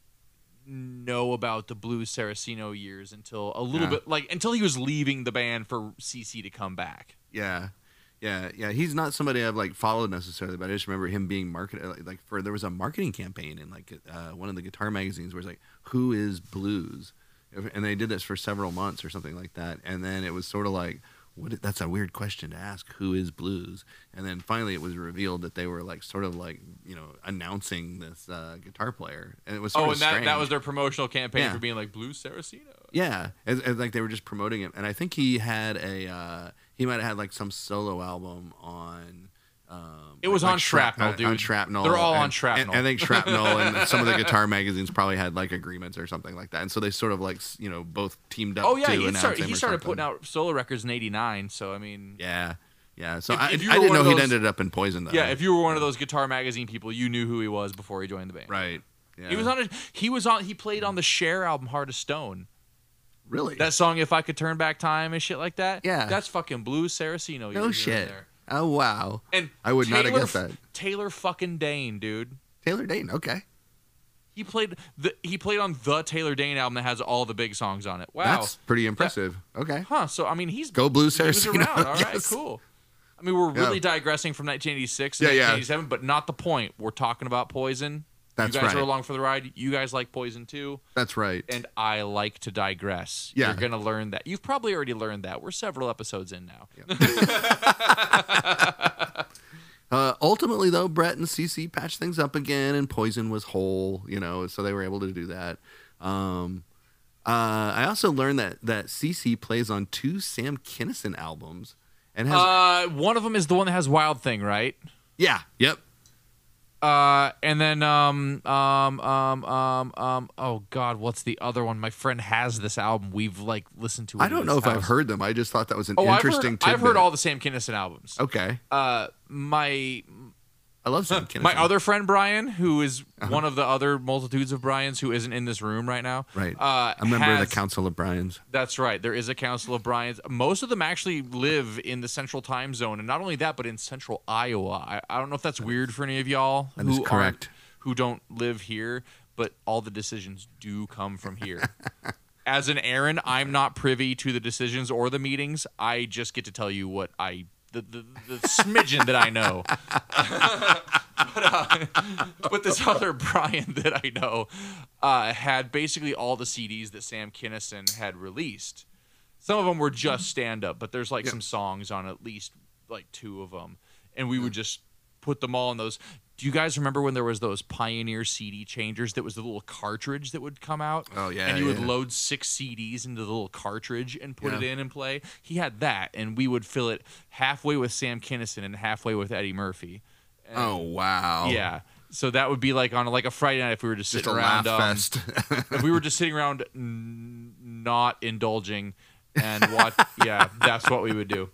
Speaker 2: know about the Blue Saraceno years until a little
Speaker 1: Yeah.
Speaker 2: bit, like until he was leaving the band for C C to come back.
Speaker 1: Yeah. Yeah, yeah, he's not somebody I've like followed necessarily, but I just remember him being marketed like, like for there was a marketing campaign in like uh, one of the guitar magazines where it's like, "Who is blues?" And they did this for several months or something like that, and then it was sort of like, "What? That's a weird question to ask. Who is blues?" And then finally, it was revealed that they were like sort of like you know announcing this uh, guitar player, and it was sort
Speaker 2: Oh,
Speaker 1: of
Speaker 2: and that, that
Speaker 1: strange.
Speaker 2: was their promotional campaign
Speaker 1: Yeah.
Speaker 2: for being like Blue Saraceno.
Speaker 1: Yeah, as, as like they were just promoting it, and I think he had a uh, he might have had like some solo album on. Um,
Speaker 2: It was
Speaker 1: like,
Speaker 2: on Shrapnel,
Speaker 1: on,
Speaker 2: dude.
Speaker 1: on Shrapnel.
Speaker 2: They're all
Speaker 1: and,
Speaker 2: on Shrapnel.
Speaker 1: And I think Shrapnel and some of the guitar magazines probably had like agreements or something like that, and so they sort of like s- you know both teamed up.
Speaker 2: Oh yeah,
Speaker 1: to
Speaker 2: he
Speaker 1: announce
Speaker 2: started
Speaker 1: him
Speaker 2: he
Speaker 1: or
Speaker 2: started
Speaker 1: something.
Speaker 2: putting out solo records in eighty-nine. So I mean,
Speaker 1: Yeah, yeah. So
Speaker 2: If-
Speaker 1: I,
Speaker 2: if you
Speaker 1: I
Speaker 2: were
Speaker 1: didn't
Speaker 2: one
Speaker 1: know
Speaker 2: of
Speaker 1: he'd
Speaker 2: those-
Speaker 1: ended up in Poison though.
Speaker 2: yeah, if you were one of those guitar magazine people, you knew who he was before he joined the band.
Speaker 1: right. Yeah.
Speaker 2: He was on a, he was on he played on the Cher album Heart of Stone.
Speaker 1: really
Speaker 2: That song If I Could Turn Back Time and shit like that.
Speaker 1: Yeah.
Speaker 2: That's fucking Blue Saraceno.
Speaker 1: no
Speaker 2: you're hearing
Speaker 1: shit.
Speaker 2: there.
Speaker 1: Oh wow.
Speaker 2: And
Speaker 1: I would not have
Speaker 2: Taylor-
Speaker 1: guessed that.
Speaker 2: Taylor fucking Dane, dude.
Speaker 1: Taylor Dane. Okay.
Speaker 2: He played the he played on the Taylor Dane album that has all the big songs on it. Wow.
Speaker 1: That's pretty impressive. Okay.
Speaker 2: Huh. So I mean he's
Speaker 1: Go Blue
Speaker 2: he was
Speaker 1: Saraceno.
Speaker 2: around. All right,
Speaker 1: Yes.
Speaker 2: cool. I mean we're really
Speaker 1: Yeah.
Speaker 2: digressing from nineteen eighty-six and
Speaker 1: Yeah, yeah.
Speaker 2: nineteen eighty-seven, but not the point. We're talking about Poison.
Speaker 1: That's
Speaker 2: you guys
Speaker 1: right.
Speaker 2: are along for the ride. You guys like Poison too.
Speaker 1: That's right.
Speaker 2: And I like to digress.
Speaker 1: Yeah.
Speaker 2: You're going to learn that. You've probably already learned that. We're several episodes in now.
Speaker 1: uh, ultimately, though, Brett and Cece patched things up again, and Poison was whole, you know, so they were able to do that. Um, uh, I also learned that, that Cece plays on two Sam Kinison albums. and has
Speaker 2: Uh, one of them is the one that has Wild Thing, right?
Speaker 1: Yeah, yep.
Speaker 2: Uh, and then um um um um um oh god, what's the other one? My friend has this album. We've like listened to it.
Speaker 1: I
Speaker 2: at
Speaker 1: don't
Speaker 2: his
Speaker 1: know if
Speaker 2: house.
Speaker 1: I've heard them. I just thought that was an
Speaker 2: Oh,
Speaker 1: interesting
Speaker 2: I've heard, I've heard
Speaker 1: tidbit.
Speaker 2: all the Sam Kinison albums.
Speaker 1: Okay.
Speaker 2: Uh, my
Speaker 1: I love Sam Kinison.
Speaker 2: my other friend Brian, who is one of the other multitudes of Brians who isn't in this room right now.
Speaker 1: Right.
Speaker 2: Uh,
Speaker 1: a member
Speaker 2: has,
Speaker 1: of the Council of Bryans.
Speaker 2: That's right. There is a Council of Bryans. Most of them actually live in the Central Time Zone, and not only that, but in Central Iowa. I, I don't know if that's weird for any of y'all
Speaker 1: That
Speaker 2: who
Speaker 1: is
Speaker 2: aren't-
Speaker 1: correct.
Speaker 2: who don't live here, but all the decisions do come from here. As an Aaron, I'm not privy to the decisions or the meetings. I just get to tell you what I the the, the smidgen that I know. but, uh, but this other Brian that I know uh, had basically all the C Ds that Sam Kinison had released. Some of them were just stand up, but there's like
Speaker 1: Yep.
Speaker 2: some songs on at least like two of them, and we would just put them all in those. Do you guys remember when there was those Pioneer C D changers that was the little cartridge that would come out?
Speaker 1: Oh, yeah,
Speaker 2: And you would
Speaker 1: yeah.
Speaker 2: load six C Ds into the little cartridge and put
Speaker 1: Yeah.
Speaker 2: it in and play? He had that, and we would fill it halfway with Sam Kinison and halfway with Eddie Murphy. And,
Speaker 1: Oh, wow.
Speaker 2: yeah. So that would be like on like a Friday night if we were just
Speaker 1: Just
Speaker 2: sitting
Speaker 1: a
Speaker 2: around.
Speaker 1: laugh
Speaker 2: um,
Speaker 1: fest.
Speaker 2: if we were just sitting around n- not indulging and watch. Yeah, that's what we would do.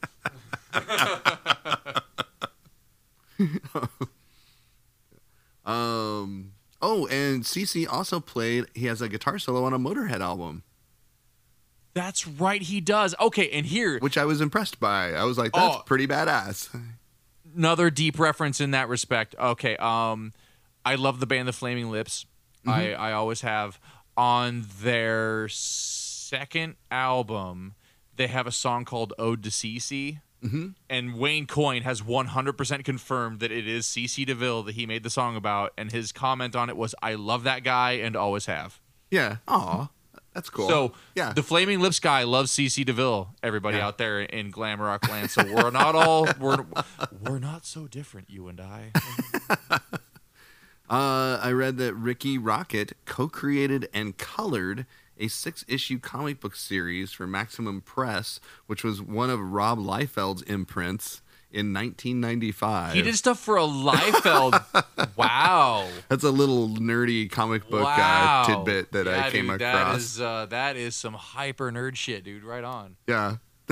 Speaker 1: um. Oh, and Cece also played, he has a guitar solo on a Motorhead album,
Speaker 2: That's right, he does. Okay, and here,
Speaker 1: which I was impressed by. I was like, that's
Speaker 2: Oh.
Speaker 1: pretty badass.
Speaker 2: another deep reference in that respect. Okay, um, I love the band The Flaming Lips. I, I always have. On their second album, they have a song called Ode to Cece.
Speaker 1: Mm-hmm.
Speaker 2: And Wayne Coyne has one hundred percent confirmed that it is Cece DeVille that he made the song about. And his comment on it was, I love that guy and always have.
Speaker 1: Yeah. Aw, that's cool.
Speaker 2: So
Speaker 1: yeah.
Speaker 2: the Flaming Lips guy loves Cece DeVille. Everybody
Speaker 1: Yeah.
Speaker 2: out there in glam rock land. So we're not all we're we're not so different, you and I.
Speaker 1: Uh, I read that Ricky Rocket co-created and colored a six-issue comic book series for Maximum Press, which was one of Rob Liefeld's imprints in nineteen ninety-five.
Speaker 2: He did stuff for a Liefeld. Wow.
Speaker 1: That's a little nerdy comic book
Speaker 2: wow.
Speaker 1: uh, tidbit that
Speaker 2: yeah,
Speaker 1: I came
Speaker 2: dude,
Speaker 1: across.
Speaker 2: That is uh, that is some hyper nerd shit, dude. Right on.
Speaker 1: Yeah.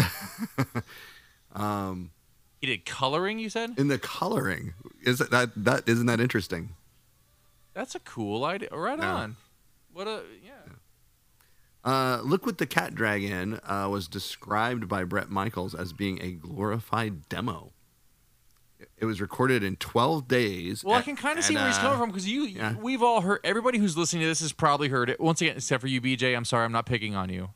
Speaker 1: um,
Speaker 2: He did coloring, you said?
Speaker 1: in the coloring, is it that that isn't that interesting?
Speaker 2: That's a cool idea. Right
Speaker 1: Yeah.
Speaker 2: on. What a yeah.
Speaker 1: Uh, Look What the Cat Dragon uh, was described by Bret Michaels as being a glorified demo. It was recorded in twelve days.
Speaker 2: Well, I
Speaker 1: at-
Speaker 2: can kind of see
Speaker 1: and,
Speaker 2: where he's
Speaker 1: uh,
Speaker 2: coming from because you,
Speaker 1: yeah.
Speaker 2: we've all heard. Everybody who's listening to this has probably heard it. Once again, except for you, B J. I'm sorry, I'm not picking on you.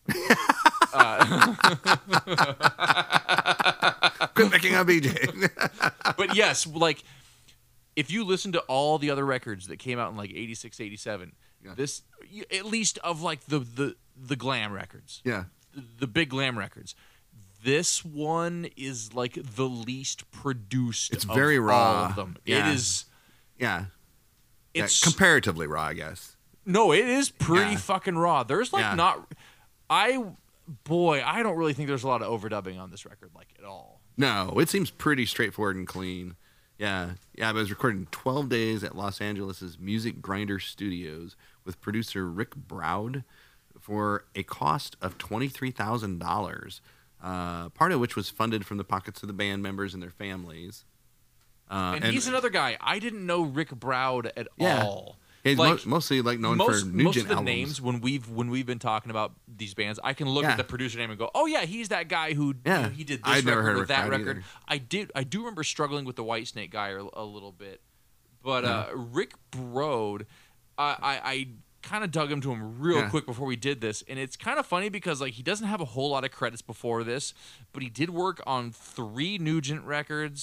Speaker 1: Quit picking on B J.
Speaker 2: But yes, like if you listen to all the other records that came out in like eighty-six, eighty-seven,
Speaker 1: Yeah.
Speaker 2: this you- at least of like the the the glam records,
Speaker 1: yeah.
Speaker 2: the, the big glam records. This one is like the least produced.
Speaker 1: It's
Speaker 2: of
Speaker 1: very
Speaker 2: all
Speaker 1: raw.
Speaker 2: of them.
Speaker 1: Yeah.
Speaker 2: It is.
Speaker 1: Yeah. Yeah,
Speaker 2: It's
Speaker 1: comparatively raw, I guess.
Speaker 2: no, it is pretty
Speaker 1: Yeah.
Speaker 2: fucking raw. There's like
Speaker 1: Yeah.
Speaker 2: not. I boy, I don't really think there's a lot of overdubbing on this record, like at all.
Speaker 1: No, it seems pretty straightforward and clean. Yeah. Yeah, but it was recorded in twelve days at Los Angeles' Music Grinder Studios with producer Rick Browd for a cost of twenty-three thousand dollars, uh, part of which was funded from the pockets of the band members and their families. Uh,
Speaker 2: And, he's another guy. I didn't know Rick Browd at
Speaker 1: Yeah.
Speaker 2: all.
Speaker 1: He's
Speaker 2: like,
Speaker 1: mo- mostly like known
Speaker 2: most,
Speaker 1: for
Speaker 2: most
Speaker 1: Nugent
Speaker 2: of the
Speaker 1: albums.
Speaker 2: names when we've when we've been talking about these bands, I can look
Speaker 1: Yeah.
Speaker 2: at the producer name and go, "Oh yeah, he's that guy who
Speaker 1: Yeah.
Speaker 2: you know, he did this
Speaker 1: I'd never
Speaker 2: record
Speaker 1: heard of
Speaker 2: with
Speaker 1: Rick
Speaker 2: that
Speaker 1: Browd
Speaker 2: record."
Speaker 1: either.
Speaker 2: I did. I do remember struggling with the Whitesnake guy a, a little bit, but uh, Rick Brode, I I, I kind of dug into him real
Speaker 1: Yeah.
Speaker 2: quick before we did this, and it's kind of funny because like he doesn't have a whole lot of credits before this, but he did work on three Nugent records.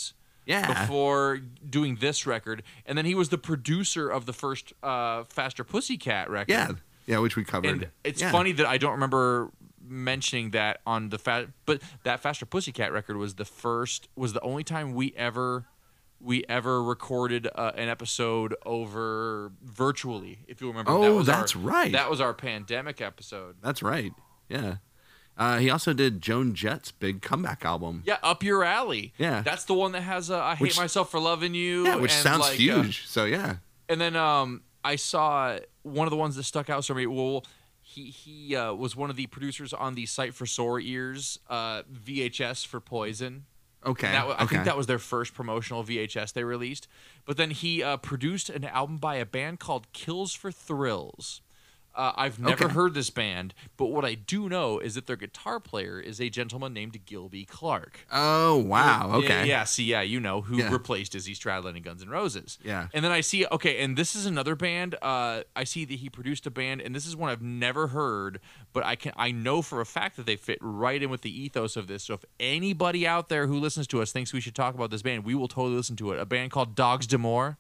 Speaker 1: Yeah.
Speaker 2: before doing this record, and then he was the producer of the first uh, Faster Pussycat record.
Speaker 1: Yeah. Yeah, which we covered.
Speaker 2: And it's
Speaker 1: yeah.
Speaker 2: funny that I don't remember mentioning that on the fat, but that Faster Pussycat record was the first, was the only time we ever, we ever recorded uh, an episode over virtually. If you remember,
Speaker 1: Oh,
Speaker 2: that was
Speaker 1: that's
Speaker 2: our,
Speaker 1: right.
Speaker 2: That was our pandemic episode.
Speaker 1: That's right. Yeah. Uh, he also did Joan Jett's big comeback album.
Speaker 2: Yeah, Up Your Alley.
Speaker 1: Yeah.
Speaker 2: That's the one that has uh, I Hate
Speaker 1: Which-
Speaker 2: Myself for Loving You.
Speaker 1: Yeah, which
Speaker 2: and
Speaker 1: sounds
Speaker 2: like, uh,
Speaker 1: huge. so yeah.
Speaker 2: And then um, I saw one of the ones that stuck out for me. Well, he he uh, was one of the producers on the Sight for Sore Ears uh, V H S for Poison.
Speaker 1: Okay.
Speaker 2: And that, wa- I
Speaker 1: okay.
Speaker 2: think that was their first promotional V H S they released. But then he uh, produced an album by a band called Kills for Thrills. Uh, I've never
Speaker 1: Okay.
Speaker 2: heard this band, but what I do know is that their guitar player is a gentleman named Gilby Clarke.
Speaker 1: Oh, wow. Okay.
Speaker 2: Yeah, yeah, see, yeah, you know, who
Speaker 1: Yeah.
Speaker 2: replaced Izzy Stradlin in Guns N' Roses.
Speaker 1: Yeah.
Speaker 2: And then I see, okay, and this is another band. Uh, I see that he produced a band, and this is one I've never heard, but I can I know for a fact that they fit right in with the ethos of this. So if anybody out there who listens to us thinks we should talk about this band, we will totally listen to it. A band called Dogs D'Amour.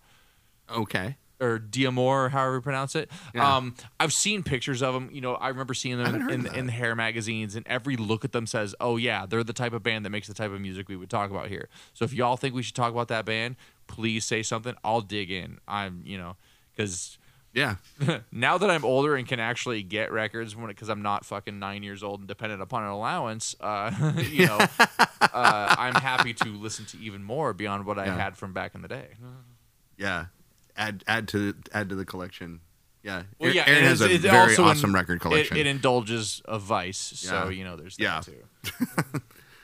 Speaker 1: Okay.
Speaker 2: Or D'Amour, or however you pronounce it.
Speaker 1: Yeah.
Speaker 2: Um, I've seen pictures of them. You know, I remember seeing them
Speaker 1: haven't heard
Speaker 2: in,
Speaker 1: of
Speaker 2: in,
Speaker 1: that.
Speaker 2: hair magazines, and every look at them says, "Oh yeah, they're the type of band that makes the type of music we would talk about here." So if y'all think we should talk about that band, please say something. I'll dig in. I'm, you know, because
Speaker 1: Yeah.
Speaker 2: now that I'm older and can actually get records, because I'm not fucking nine years old and dependent upon an allowance, uh, you know, uh, I'm happy to listen to even more beyond what I
Speaker 1: Yeah.
Speaker 2: had from back in the day.
Speaker 1: Yeah. Add add to add to the collection. Yeah.
Speaker 2: Well, yeah,
Speaker 1: Aaron
Speaker 2: and
Speaker 1: has a
Speaker 2: it's- it
Speaker 1: very
Speaker 2: also
Speaker 1: awesome
Speaker 2: in-
Speaker 1: record collection.
Speaker 2: It, it indulges a vice, so
Speaker 1: Yeah.
Speaker 2: you know there's that
Speaker 1: Yeah.
Speaker 2: too.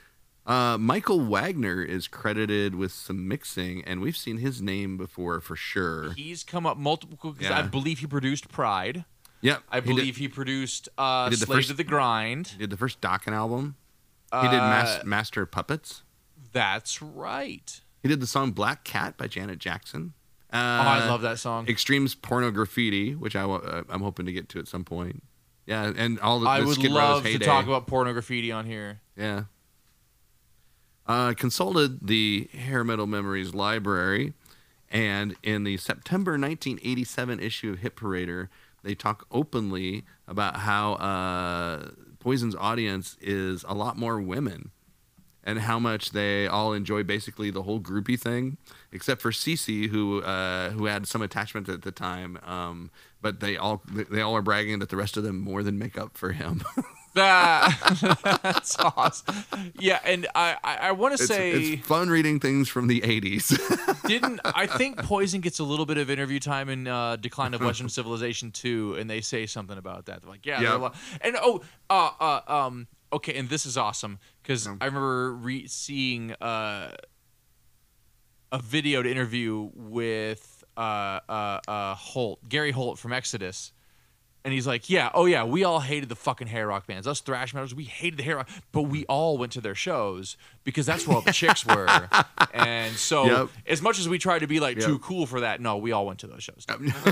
Speaker 1: Uh, Michael Wagner is credited with some mixing, and we've seen his name before for sure.
Speaker 2: He's come up multiple because
Speaker 1: Yeah.
Speaker 2: I believe he produced Pride.
Speaker 1: Yep.
Speaker 2: I
Speaker 1: he did-
Speaker 2: believe he, produced uh,
Speaker 1: he did the
Speaker 2: Slave
Speaker 1: first-
Speaker 2: to the Grind.
Speaker 1: He did the first Dokken album. He did Mas-
Speaker 2: Uh,
Speaker 1: Master Puppets.
Speaker 2: That's right.
Speaker 1: He did the song Black Cat by Janet Jackson. Uh,
Speaker 2: Oh, I love that song.
Speaker 1: Extreme's Porno Graffiti, which I, wa- uh, I'm hoping to get to at some point. Yeah, and all the,
Speaker 2: I
Speaker 1: the
Speaker 2: would
Speaker 1: Skid
Speaker 2: love
Speaker 1: Row's
Speaker 2: to
Speaker 1: heyday.
Speaker 2: talk about porno graffiti on here.
Speaker 1: Yeah. Uh, consulted the Hair Metal Memories library, and in the September nineteen eighty-seven issue of Hit Parader, they talk openly about how uh, Poison's audience is a lot more women, and how much they all enjoy basically the whole groupie thing, except for Cece, who uh, who had some attachment at the time. Um, but they all they all are bragging that the rest of them more than make up for him.
Speaker 2: That, that's awesome. Yeah, and I, I, I want to
Speaker 1: It's,
Speaker 2: say,
Speaker 1: it's fun reading things from the eighties.
Speaker 2: didn't I think Poison gets a little bit of interview time in uh, Decline of Western Civilization two, and they say something about that. They're like, yeah, they're a
Speaker 1: Yep.
Speaker 2: lot. And oh, uh, uh, um, okay, and this is awesome because
Speaker 1: Yeah.
Speaker 2: I remember re- seeing uh, a videoed interview with uh, uh, uh, Holt, Gary Holt from Exodus. And he's like, yeah, oh yeah, we all hated the fucking hair rock bands. Us thrash metals, we hated the hair rock, but we all went to their shows because that's where all the chicks were. And so,
Speaker 1: Yep.
Speaker 2: as much as we tried to be like
Speaker 1: Yep.
Speaker 2: too cool for that, no, we all went to those shows.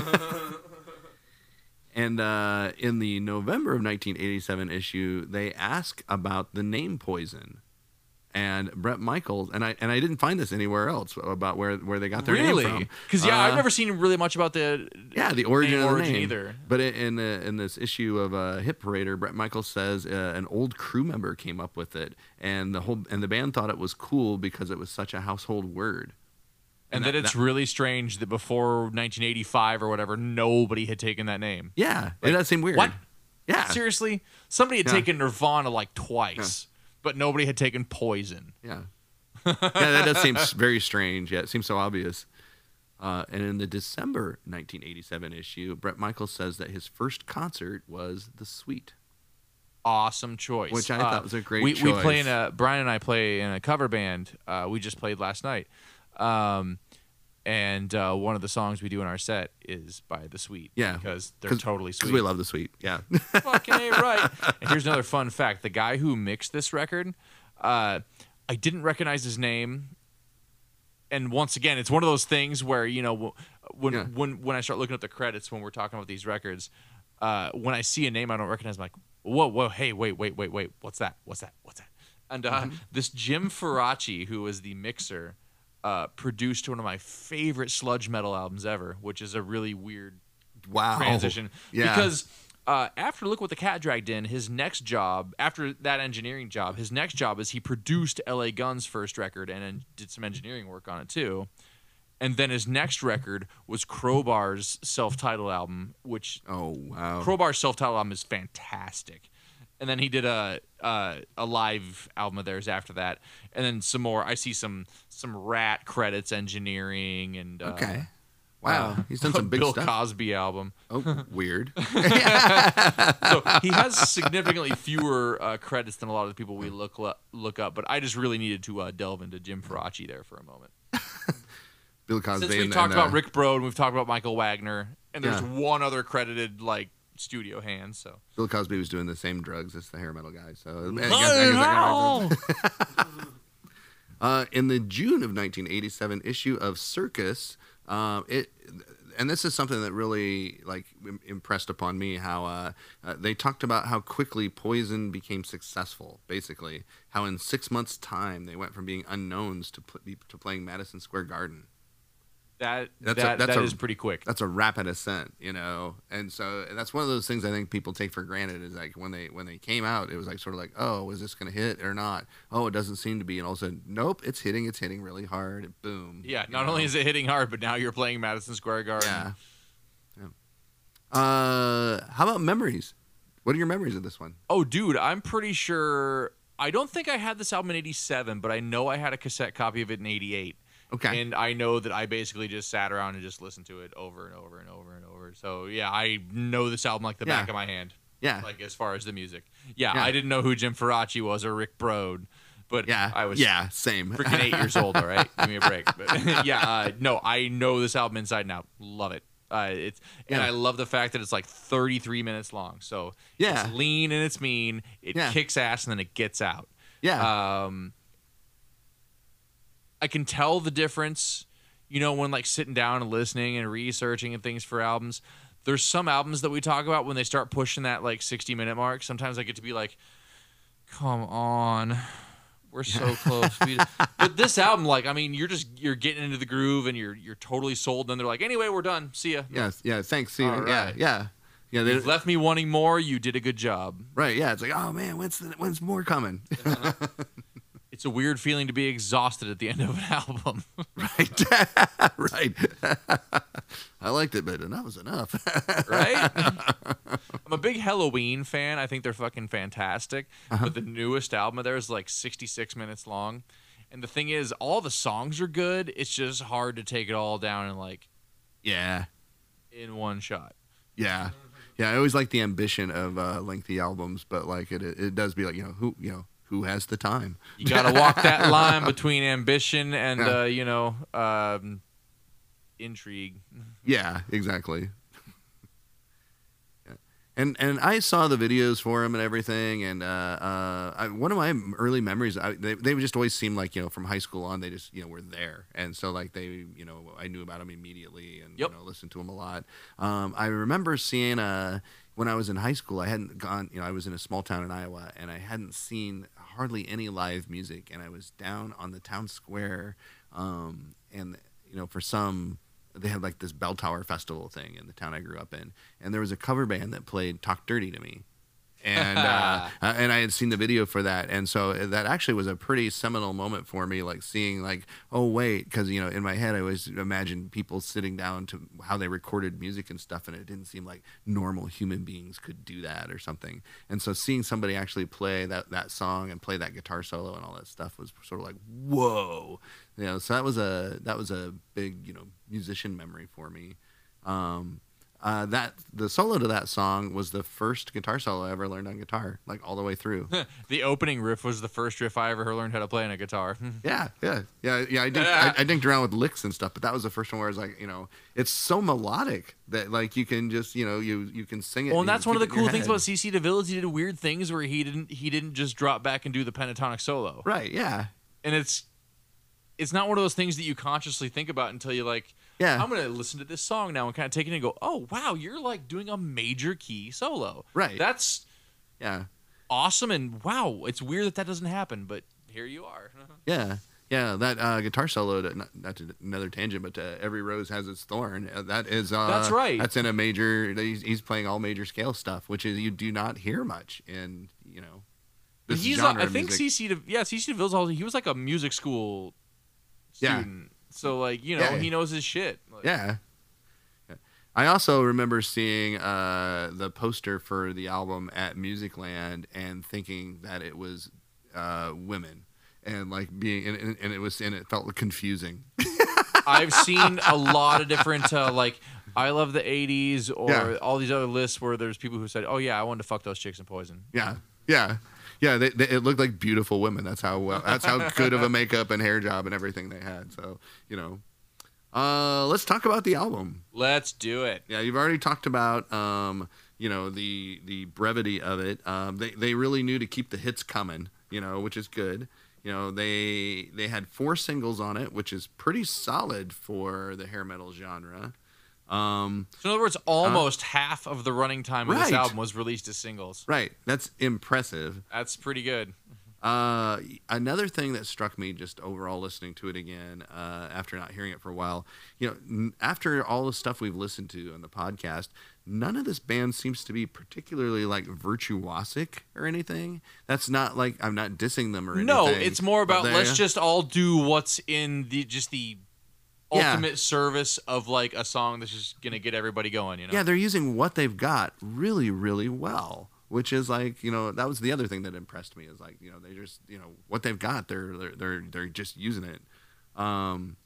Speaker 1: And uh, in the November of nineteen eighty-seven issue, they ask about the name Poison, and Bret Michaels, and I and I didn't find this anywhere else about where, where they got their
Speaker 2: Really?
Speaker 1: name from.
Speaker 2: Because yeah, I've
Speaker 1: Uh,
Speaker 2: never seen really much about the
Speaker 1: yeah the origin
Speaker 2: name
Speaker 1: of the
Speaker 2: origin
Speaker 1: name
Speaker 2: either.
Speaker 1: But in in, the, in this issue of uh, Hit Parader, Bret Michaels says uh, an old crew member came up with it, and the whole and the band thought it was cool because it was such a household word.
Speaker 2: and
Speaker 1: that-
Speaker 2: that it's
Speaker 1: that-
Speaker 2: really strange that before nineteen eighty-five or whatever, nobody had taken that name.
Speaker 1: Yeah,
Speaker 2: Like,
Speaker 1: it does seem weird.
Speaker 2: what?
Speaker 1: Yeah,
Speaker 2: Seriously, somebody had
Speaker 1: Yeah.
Speaker 2: taken Nirvana like twice, but nobody had taken Poison.
Speaker 1: Yeah. Yeah, that does seem s- very strange. Yeah, it seems so obvious. Uh, and in the December nineteen eighty-seven issue, Bret Michaels says that his first concert was The Sweet.
Speaker 2: Awesome choice.
Speaker 1: Which I
Speaker 2: Uh,
Speaker 1: thought was a great
Speaker 2: we, We play in
Speaker 1: choice.
Speaker 2: a Brian and I play in a cover band. Uh, we just played last night, um, and uh, one of the songs we do in our set is by The Sweet.
Speaker 1: Yeah,
Speaker 2: because they're
Speaker 1: 'Cause-
Speaker 2: totally
Speaker 1: Because
Speaker 2: sweet.
Speaker 1: we love The Sweet. Yeah.
Speaker 2: Fucking ain't right. And here's another fun fact: the guy who mixed this record, uh, I didn't recognize his name. And once again, it's one of those things where you know when
Speaker 1: Yeah.
Speaker 2: when when I start looking at the credits when we're talking about these records, uh, when I see a name I don't recognize, I'm like, whoa, whoa, hey, wait, wait, wait, wait, what's that? What's that? What's that? And uh,
Speaker 1: Mm-hmm.
Speaker 2: this Jim Faraci, who was the mixer, uh, produced one of my favorite sludge metal albums ever, which is a really weird
Speaker 1: Wow.
Speaker 2: transition.
Speaker 1: Yeah.
Speaker 2: Because uh, after Look What the Cat Dragged In, his next job, after that engineering job, his next job is he produced L A Guns' first record and then did some engineering work on it too. And then his next record was Crowbar's self-titled album, which
Speaker 1: Oh, wow.
Speaker 2: Crowbar's self-titled album is fantastic. And then he did a, a a live album of theirs after that, and then some more. I see some some Rat credits, engineering, and uh,
Speaker 1: Okay. Wow. He's done some big
Speaker 2: Bill
Speaker 1: stuff.
Speaker 2: Cosby album.
Speaker 1: Oh, weird.
Speaker 2: So he has significantly fewer uh, credits than a lot of the people we look look up. But I just really needed to uh, delve into Jim Faraci there for a moment.
Speaker 1: Bill Cosby.
Speaker 2: Since we've
Speaker 1: and,
Speaker 2: talked
Speaker 1: and, uh,
Speaker 2: about Rick Brode, we've talked about Michael Wagner, and there's
Speaker 1: Yeah.
Speaker 2: one other credited like studio hand. So
Speaker 1: Bill Cosby was doing the same drugs as the hair metal guy. So I guess- I
Speaker 2: Hey,
Speaker 1: guess I
Speaker 2: how?
Speaker 1: got it. Uh, in the June of nineteen eighty-seven issue of Circus, uh, it and this is something that really like im- impressed upon me how uh, uh, they talked about how quickly Poison became successful. Basically, how in six months' time they went from being unknowns to pl- to playing Madison Square Garden.
Speaker 2: that
Speaker 1: That's a-
Speaker 2: that,
Speaker 1: that's
Speaker 2: that
Speaker 1: a-
Speaker 2: is pretty quick.
Speaker 1: That's a rapid ascent, you know, and so that's one of those things I think people take for granted is like when they when they came out, it was like sort of like, oh, is this going to hit or not? Oh, it doesn't seem to be, and all of a sudden, nope, it's hitting, it's hitting really hard, boom.
Speaker 2: Yeah,
Speaker 1: you
Speaker 2: not
Speaker 1: know?
Speaker 2: only is it hitting hard, but now you're playing Madison Square Garden.
Speaker 1: yeah. yeah. Uh, how about memories? What are your memories of this one?
Speaker 2: Oh, dude, I'm pretty sure. I don't think I had this album in eighty-seven, but I know I had a cassette copy of it in eighty-eight.
Speaker 1: Okay.
Speaker 2: And I know that I basically just sat around and just listened to it over and over and over and over. So, yeah, I know this album like the
Speaker 1: Yeah.
Speaker 2: back of my hand.
Speaker 1: yeah.
Speaker 2: Like, as far as the music. Yeah,
Speaker 1: Yeah.
Speaker 2: I didn't know who Jim Faraci was or Rick Brode, but
Speaker 1: yeah.
Speaker 2: I was
Speaker 1: yeah. Same.
Speaker 2: freaking eight years old, all right? Give me a break. But yeah, uh, no, I know this album inside and out. Love it. Uh, it's and
Speaker 1: Yeah.
Speaker 2: I love the fact that it's like thirty-three minutes long. So
Speaker 1: Yeah.
Speaker 2: it's lean and it's mean. It
Speaker 1: Yeah.
Speaker 2: kicks ass and then it gets out.
Speaker 1: yeah.
Speaker 2: Um, I can tell the difference, you know, when like sitting down and listening and researching and things for albums. There's some albums that we talk about when they start pushing that like sixty minute mark. Sometimes I get to be like, come on. We're so close. We- but this album, like, I mean, you're just you're getting into the groove and you're you're totally sold. Then they're like, anyway, we're done. See ya.
Speaker 1: Yes. Yeah. Thanks. See you.
Speaker 2: All
Speaker 1: Yeah.
Speaker 2: right.
Speaker 1: Yeah. Yeah. They,
Speaker 2: You've left me wanting more. You did a good job.
Speaker 1: right. Yeah. It's like, oh man, when's the, when's more coming?
Speaker 2: It's a weird feeling to be exhausted at the end of an album.
Speaker 1: Right. right. I liked it, but enough was enough.
Speaker 2: Right? I'm a big Halloween fan. I think they're fucking fantastic.
Speaker 1: Uh-huh.
Speaker 2: But the newest album of theirs is like sixty-six minutes long. And the thing is, all the songs are good. It's just hard to take it all down in like
Speaker 1: Yeah.
Speaker 2: in one shot.
Speaker 1: Yeah. Yeah. I always like the ambition of uh, lengthy albums, but like it, it does be like, you know, who, you know, who has the time?
Speaker 2: You got to walk that line between ambition and,
Speaker 1: Yeah.
Speaker 2: uh, you know, um, intrigue.
Speaker 1: Yeah, exactly. Yeah. And and I saw the videos for him and everything, and uh, uh, I, one of my early memories, I, they they just always seemed like, you know, from high school on, they just, you know, were there, and so like they, you know, I knew about them immediately, and
Speaker 2: Yep.
Speaker 1: you know, listened to them a lot. Um, I remember seeing uh, when I was in high school, I hadn't gone, you know, I was in a small town in Iowa, and I hadn't seen hardly any live music, and I was down on the town square, um, and you know, for some. They had like this bell tower festival thing in the town I grew up in, and there was a cover band that played "Talk Dirty to Me," and uh, uh, and I had seen the video for that, and so that actually was a pretty seminal moment for me, like seeing like, oh wait, because you know in my head I always imagined people sitting down to how they recorded music and stuff, and it didn't seem like normal human beings could do that or something, and so seeing somebody actually play that that song and play that guitar solo and all that stuff was sort of like whoa. You know, so that was a that was a big, you know, musician memory for me. Um, uh, that the solo to that song was the first guitar solo I ever learned on guitar, like all the way through.
Speaker 2: The opening riff was the first riff I ever learned how to play on a guitar.
Speaker 1: yeah, yeah, yeah, yeah. I dinked, I, I dinked around with licks and stuff, but that was the first one where I was like, you know, it's so melodic that like you can just, you know, you you can sing it.
Speaker 2: Well, and
Speaker 1: you
Speaker 2: that's
Speaker 1: can
Speaker 2: one of the
Speaker 1: keep it in
Speaker 2: cool
Speaker 1: your
Speaker 2: things
Speaker 1: head.
Speaker 2: about C C DeVille is he did weird things where he didn't he didn't just drop back and do the pentatonic solo.
Speaker 1: Right? Yeah,
Speaker 2: And it's it's not one of those things that you consciously think about until you like,
Speaker 1: yeah.
Speaker 2: I'm gonna listen to this song now and kind of take it in and go, oh wow, you're like doing a major key solo.
Speaker 1: Right.
Speaker 2: That's
Speaker 1: yeah.
Speaker 2: awesome, and wow, it's weird that that doesn't happen, but here you are.
Speaker 1: Yeah. Yeah, that uh, guitar solo. To, not, not to another tangent, but uh, every rose has its thorn. Uh, that is. Uh,
Speaker 2: That's right.
Speaker 1: That's in a major. He's, he's playing all major scale stuff, which is you do not hear much in you know. This
Speaker 2: He's.
Speaker 1: genre
Speaker 2: I
Speaker 1: of
Speaker 2: think
Speaker 1: music.
Speaker 2: C C. De, yeah, C C DeVille's also. He was like a music school
Speaker 1: Yeah.
Speaker 2: student. So like you know
Speaker 1: Yeah.
Speaker 2: he knows his shit. Like,
Speaker 1: Yeah. Yeah. I also remember seeing uh, the poster for the album at Musicland and thinking that it was uh, women and like being and, and it was and it felt confusing.
Speaker 2: I've seen a lot of different uh, like I love the eighties or
Speaker 1: Yeah.
Speaker 2: all these other lists where there's people who said, "Oh yeah, I wanted to fuck those chicks in Poison."
Speaker 1: Yeah, yeah, yeah. They, they, it looked like beautiful women. That's how well. That's how good of a makeup and hair job and everything they had. So you know, uh, let's talk about the album.
Speaker 2: Let's do it.
Speaker 1: Yeah, you've already talked about um, you know the the brevity of it. Um, they they really knew to keep the hits coming. You know, which is good. You know, they they had four singles on it, which is pretty solid for the hair metal genre. Um,
Speaker 2: So in other words, almost uh, half of the running time of
Speaker 1: right.
Speaker 2: this album was released as singles.
Speaker 1: right, that's impressive.
Speaker 2: That's pretty good.
Speaker 1: Uh, another thing that struck me just overall listening to it again uh, after not hearing it for a while, you know, n- after all the stuff we've listened to on the podcast, none of this band seems to be particularly like virtuosic or anything. That's not like I'm not dissing them or anything.
Speaker 2: No, it's more about
Speaker 1: They-
Speaker 2: let's just all do what's in the just the
Speaker 1: Yeah.
Speaker 2: ultimate service of like a song that's just gonna get everybody going. You know?
Speaker 1: Yeah, they're using what they've got really, really well. Which is like, you know, that was the other thing that impressed me is like, you know, they just, you know, what they've got, they're they're they're, they're just using it. Um,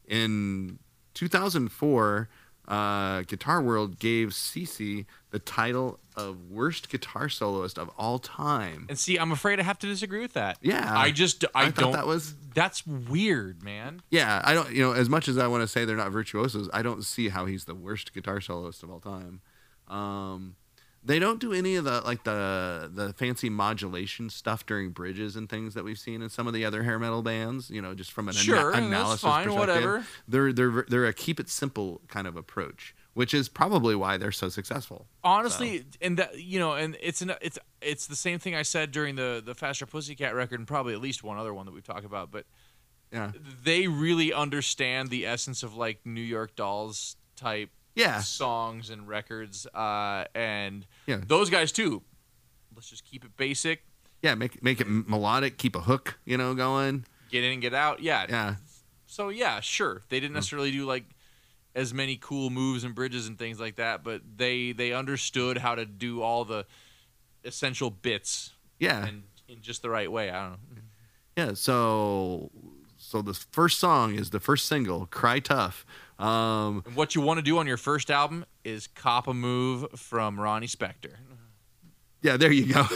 Speaker 1: in two thousand four, uh, Guitar World gave CeCe the title of worst guitar soloist of all time.
Speaker 2: And see, I'm afraid I have to disagree with that.
Speaker 1: Yeah,
Speaker 2: I just I,
Speaker 1: I thought
Speaker 2: don't.
Speaker 1: that was
Speaker 2: That's weird, man.
Speaker 1: yeah. I don't, you know, as much as I want to say they're not virtuosos, I don't see how he's the worst guitar soloist of all time. Um, They don't do any of the like the the fancy modulation stuff during bridges and things that we've seen in some of the other hair metal bands. You know, just from an
Speaker 2: Sure,
Speaker 1: ana-
Speaker 2: that's
Speaker 1: analysis
Speaker 2: fine,
Speaker 1: perspective.
Speaker 2: whatever.
Speaker 1: They're they're they're a keep it simple kind of approach, which is probably why they're so successful.
Speaker 2: Honestly, and that you know, and it's an it's it's the same thing I said during the the Faster Pussycat record, and probably at least one other one that we've talked about. But
Speaker 1: Yeah,
Speaker 2: they really understand the essence of like New York Dolls type
Speaker 1: yeah,
Speaker 2: songs and records, uh, and
Speaker 1: Yeah.
Speaker 2: those guys too. Let's just keep it basic,
Speaker 1: yeah. Make make it m- melodic, keep a hook, you know, going.
Speaker 2: get in and get out. Yeah.
Speaker 1: Yeah,
Speaker 2: So yeah, sure. They didn't necessarily do like as many cool moves and bridges and things like that, but they they understood how to do all the essential bits
Speaker 1: yeah,
Speaker 2: and in just the right way. I don't know.
Speaker 1: yeah. So so the first song is the first single, "Cry Tough." Um,
Speaker 2: And what you want to do on your first album is cop a move from Ronnie Spector.
Speaker 1: yeah, there you go.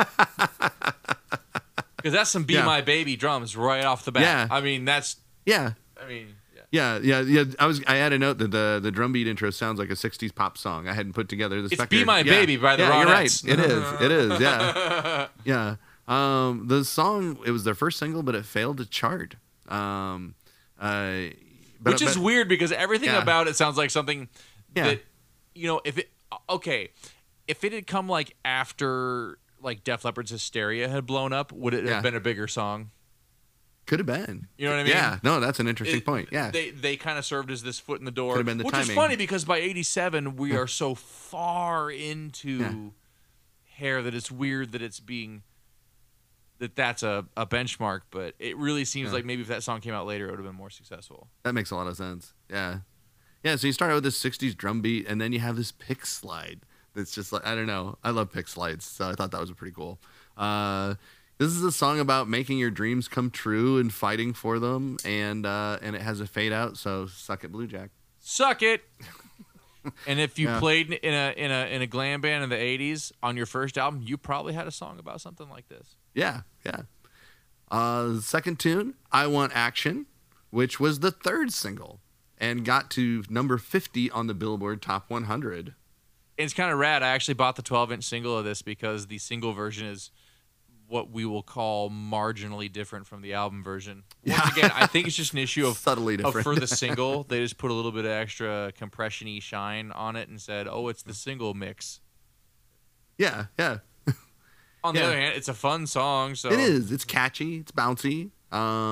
Speaker 2: Because that's some Be
Speaker 1: Yeah.
Speaker 2: My Baby drums right off the bat.
Speaker 1: Yeah.
Speaker 2: I mean, that's,
Speaker 1: yeah.
Speaker 2: I mean, yeah.
Speaker 1: Yeah, yeah, yeah. I was. I had a note that the the drum beat intro sounds like a sixties pop song. I hadn't put together the.
Speaker 2: It's
Speaker 1: Spectre.
Speaker 2: Be My
Speaker 1: yeah.
Speaker 2: Baby by the
Speaker 1: yeah, you're right.
Speaker 2: Ronettes.
Speaker 1: It is. It is. Yeah, yeah. Um, the song. It was their first single, but it failed to chart. Um, uh, but,
Speaker 2: Which is
Speaker 1: but-
Speaker 2: weird because everything
Speaker 1: Yeah.
Speaker 2: about it sounds like something
Speaker 1: Yeah.
Speaker 2: that, you know, if it, okay, if it had come like after like Def Leppard's Hysteria had blown up, would it
Speaker 1: Yeah.
Speaker 2: have been a bigger song?
Speaker 1: Could have been.
Speaker 2: You know what I mean?
Speaker 1: Yeah. No, that's an interesting
Speaker 2: It-
Speaker 1: point. Yeah.
Speaker 2: They they kind of served as this foot in the door.
Speaker 1: Could have been the
Speaker 2: which is
Speaker 1: timing.
Speaker 2: funny because by eighty-seven we are so far into
Speaker 1: Yeah.
Speaker 2: hair that it's weird that it's being that that's a, a benchmark, but it really seems
Speaker 1: Yeah.
Speaker 2: like maybe if that song came out later it would have been more successful.
Speaker 1: That makes a lot of sense. Yeah. Yeah. So you start out with this sixties drum beat, and then you have this pick slide. That's just like I don't know. I love pick slides, so I thought that was pretty cool. Uh, this is a song about making your dreams come true and fighting for them, and uh, and it has a fade out. So suck it, Blue Jack.
Speaker 2: Suck it. And if you
Speaker 1: Yeah.
Speaker 2: played in a in a in a glam band in the eighties on your first album, you probably had a song about something like this.
Speaker 1: Yeah, yeah. Uh, second tune, I Want Action, which was the third single and got to number fifty on the Billboard Top one hundred.
Speaker 2: It's kind of rad. I actually bought the twelve inch single of this because the single version is what we will call marginally different from the album version. Once
Speaker 1: Yeah.
Speaker 2: again, I think it's just an issue of,
Speaker 1: Subtly
Speaker 2: of
Speaker 1: different.
Speaker 2: for the single, they just put a little bit of extra compression-y shine on it and said, oh, it's the single mix.
Speaker 1: Yeah, yeah.
Speaker 2: On the
Speaker 1: Yeah.
Speaker 2: other hand, it's a fun song. So
Speaker 1: It is. It's catchy. It's bouncy. Um,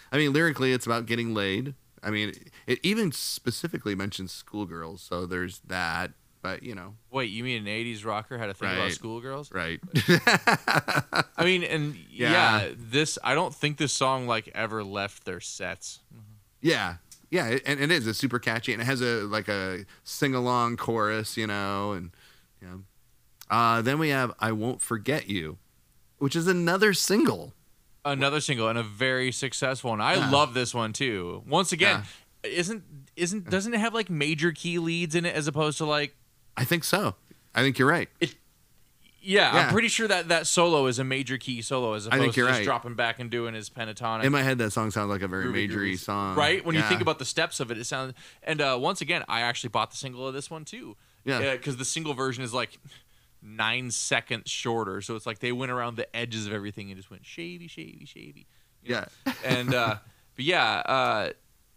Speaker 1: I mean, lyrically, it's about getting laid. I mean, it even specifically mentions schoolgirls, so there's that. But you know,
Speaker 2: Wait, you mean an eighties rocker had to think about
Speaker 1: Right.
Speaker 2: schoolgirls?
Speaker 1: right?
Speaker 2: I mean, and yeah.
Speaker 1: Yeah.
Speaker 2: this I don't think this song like ever left their sets.
Speaker 1: yeah, yeah, it, and it is. It's super catchy, and it has a like a sing along chorus, you know, and yeah. Uh, then we have "I Won't Forget You," which is another single.
Speaker 2: Another single and a very successful one. I
Speaker 1: Yeah.
Speaker 2: love this one too. Once again, isn't isn't doesn't it have like major key leads in it as opposed to like
Speaker 1: I think so. I think you're right.
Speaker 2: yeah,
Speaker 1: Yeah.
Speaker 2: I'm pretty sure that that solo is a major key solo as
Speaker 1: I
Speaker 2: opposed
Speaker 1: think
Speaker 2: to
Speaker 1: you're
Speaker 2: just
Speaker 1: right.
Speaker 2: dropping back and doing his pentatonic.
Speaker 1: In my head, that song sounds like a very
Speaker 2: groovy
Speaker 1: majory
Speaker 2: grooves.
Speaker 1: song,
Speaker 2: Right? When you
Speaker 1: Yeah.
Speaker 2: think about the steps of it, it sounds. And uh, once again, I actually bought the single of this one too.
Speaker 1: Yeah.
Speaker 2: Because the single version is like nine seconds shorter, so it's like they went around the edges of everything and just went shavy, shavy, shavy. you know?
Speaker 1: Yeah.
Speaker 2: And uh, but yeah, uh,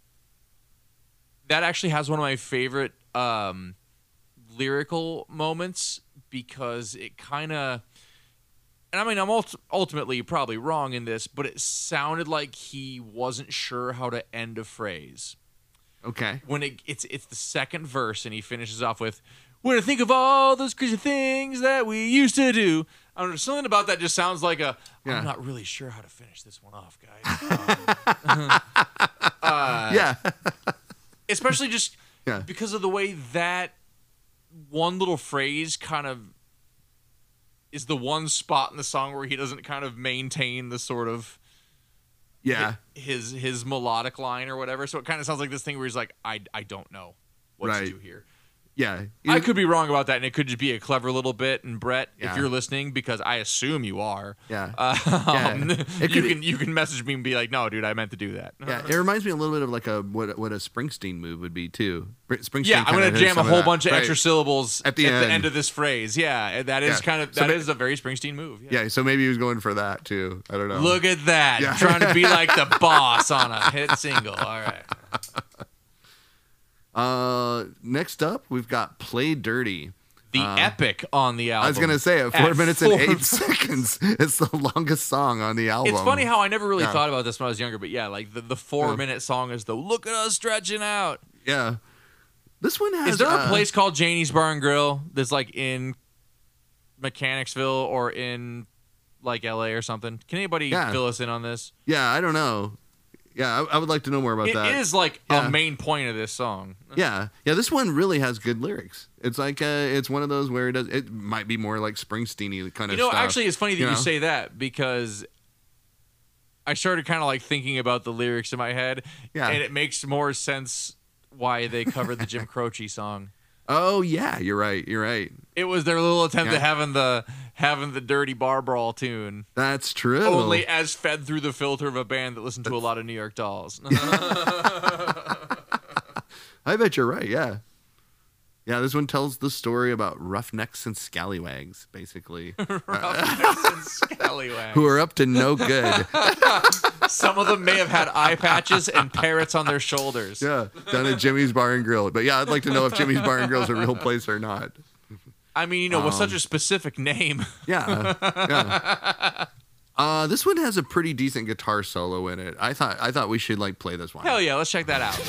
Speaker 2: that actually has one of my favorite um, lyrical moments because it kind of. And I mean, I'm ult- ultimately probably wrong in this, but it sounded like he wasn't sure how to end a phrase.
Speaker 1: Okay.
Speaker 2: When it, it's it's the second verse, and he finishes off with, "When I think of all those crazy things that we used to do," I don't know, something about that just sounds like a.
Speaker 1: Yeah.
Speaker 2: I'm not really sure how to finish this one off, guys. Um, uh,
Speaker 1: yeah.
Speaker 2: especially just
Speaker 1: Yeah.
Speaker 2: because of the way that one little phrase kind of is the one spot in the song where he doesn't kind of maintain the sort of
Speaker 1: Yeah.
Speaker 2: his his melodic line or whatever. So it kind of sounds like this thing where he's like, I, I don't know what
Speaker 1: Right.
Speaker 2: to do here.
Speaker 1: Yeah.
Speaker 2: I could be wrong about that, and it could just be a clever little bit. And Brett,
Speaker 1: Yeah.
Speaker 2: if you're listening, because I assume you are,
Speaker 1: Yeah.
Speaker 2: uh,
Speaker 1: Yeah.
Speaker 2: um,
Speaker 1: It
Speaker 2: you
Speaker 1: could-
Speaker 2: can you can message me and be like, no, dude, I meant to do that.
Speaker 1: Yeah, it reminds me a little bit of like a what what a Springsteen move would be too. Br- Springsteen.
Speaker 2: Yeah, I'm
Speaker 1: kinda
Speaker 2: gonna
Speaker 1: has
Speaker 2: jam a
Speaker 1: some
Speaker 2: whole
Speaker 1: that.
Speaker 2: bunch of
Speaker 1: Right.
Speaker 2: extra syllables
Speaker 1: At the end.
Speaker 2: of this phrase. Yeah, that is
Speaker 1: Yeah.
Speaker 2: kind of
Speaker 1: So
Speaker 2: that
Speaker 1: ma-
Speaker 2: is a very Springsteen move.
Speaker 1: Yeah, so maybe he was going for that too. I don't know.
Speaker 2: Look at that,
Speaker 1: Yeah.
Speaker 2: trying to be like the boss on a hit single. All right.
Speaker 1: Uh, next up we've got "Play Dirty."
Speaker 2: The
Speaker 1: Uh,
Speaker 2: epic on the album.
Speaker 1: I was gonna say it. Four
Speaker 2: At
Speaker 1: minutes
Speaker 2: four-
Speaker 1: and eight seconds. It's the longest song on the album.
Speaker 2: It's funny how I never really
Speaker 1: Yeah.
Speaker 2: thought about this when I was younger, but yeah, like the, the four
Speaker 1: Yeah.
Speaker 2: minute song is the "Look at us stretching out."
Speaker 1: Yeah. This one has.
Speaker 2: Is there a
Speaker 1: uh,
Speaker 2: place called Janie's Bar and Grill that's like in Mechanicsville or in like L A or something? Can anybody
Speaker 1: Yeah.
Speaker 2: fill us in on this?
Speaker 1: Yeah, I don't know. Yeah, I, I would like to know more about
Speaker 2: It
Speaker 1: that.
Speaker 2: is like
Speaker 1: Yeah.
Speaker 2: a main point of this song.
Speaker 1: Yeah, yeah. This one really has good lyrics. It's like uh, it's one of those where it does. It might be more like Springsteen-y kind
Speaker 2: You
Speaker 1: of
Speaker 2: know,
Speaker 1: stuff.
Speaker 2: actually, it's funny that
Speaker 1: you
Speaker 2: you,
Speaker 1: know?
Speaker 2: say that because I started kind of like thinking about the lyrics in my head,
Speaker 1: Yeah.
Speaker 2: and it makes more sense why they covered the Jim Croce song.
Speaker 1: Oh yeah, you're right. You're right.
Speaker 2: It was their little attempt
Speaker 1: Yeah.
Speaker 2: at having the having the dirty bar brawl tune,
Speaker 1: That's true.
Speaker 2: only as fed through the filter of a band that listened to a lot of New York Dolls.
Speaker 1: I bet you're right. Yeah. Yeah, this one tells the story about roughnecks and scallywags, basically,
Speaker 2: Roughnecks and scallywags.
Speaker 1: who are up to no good.
Speaker 2: Some of them may have had eye patches and parrots on their shoulders.
Speaker 1: Yeah, down at Jimmy's Bar and Grill. But yeah, I'd like to know if Jimmy's Bar and Grill is a real place or not.
Speaker 2: I mean, you know, with
Speaker 1: Um,
Speaker 2: such a specific name.
Speaker 1: Yeah, yeah. Uh, this one has a pretty decent guitar solo in it. I thought I thought we should like play this one.
Speaker 2: Hell yeah, let's check that out.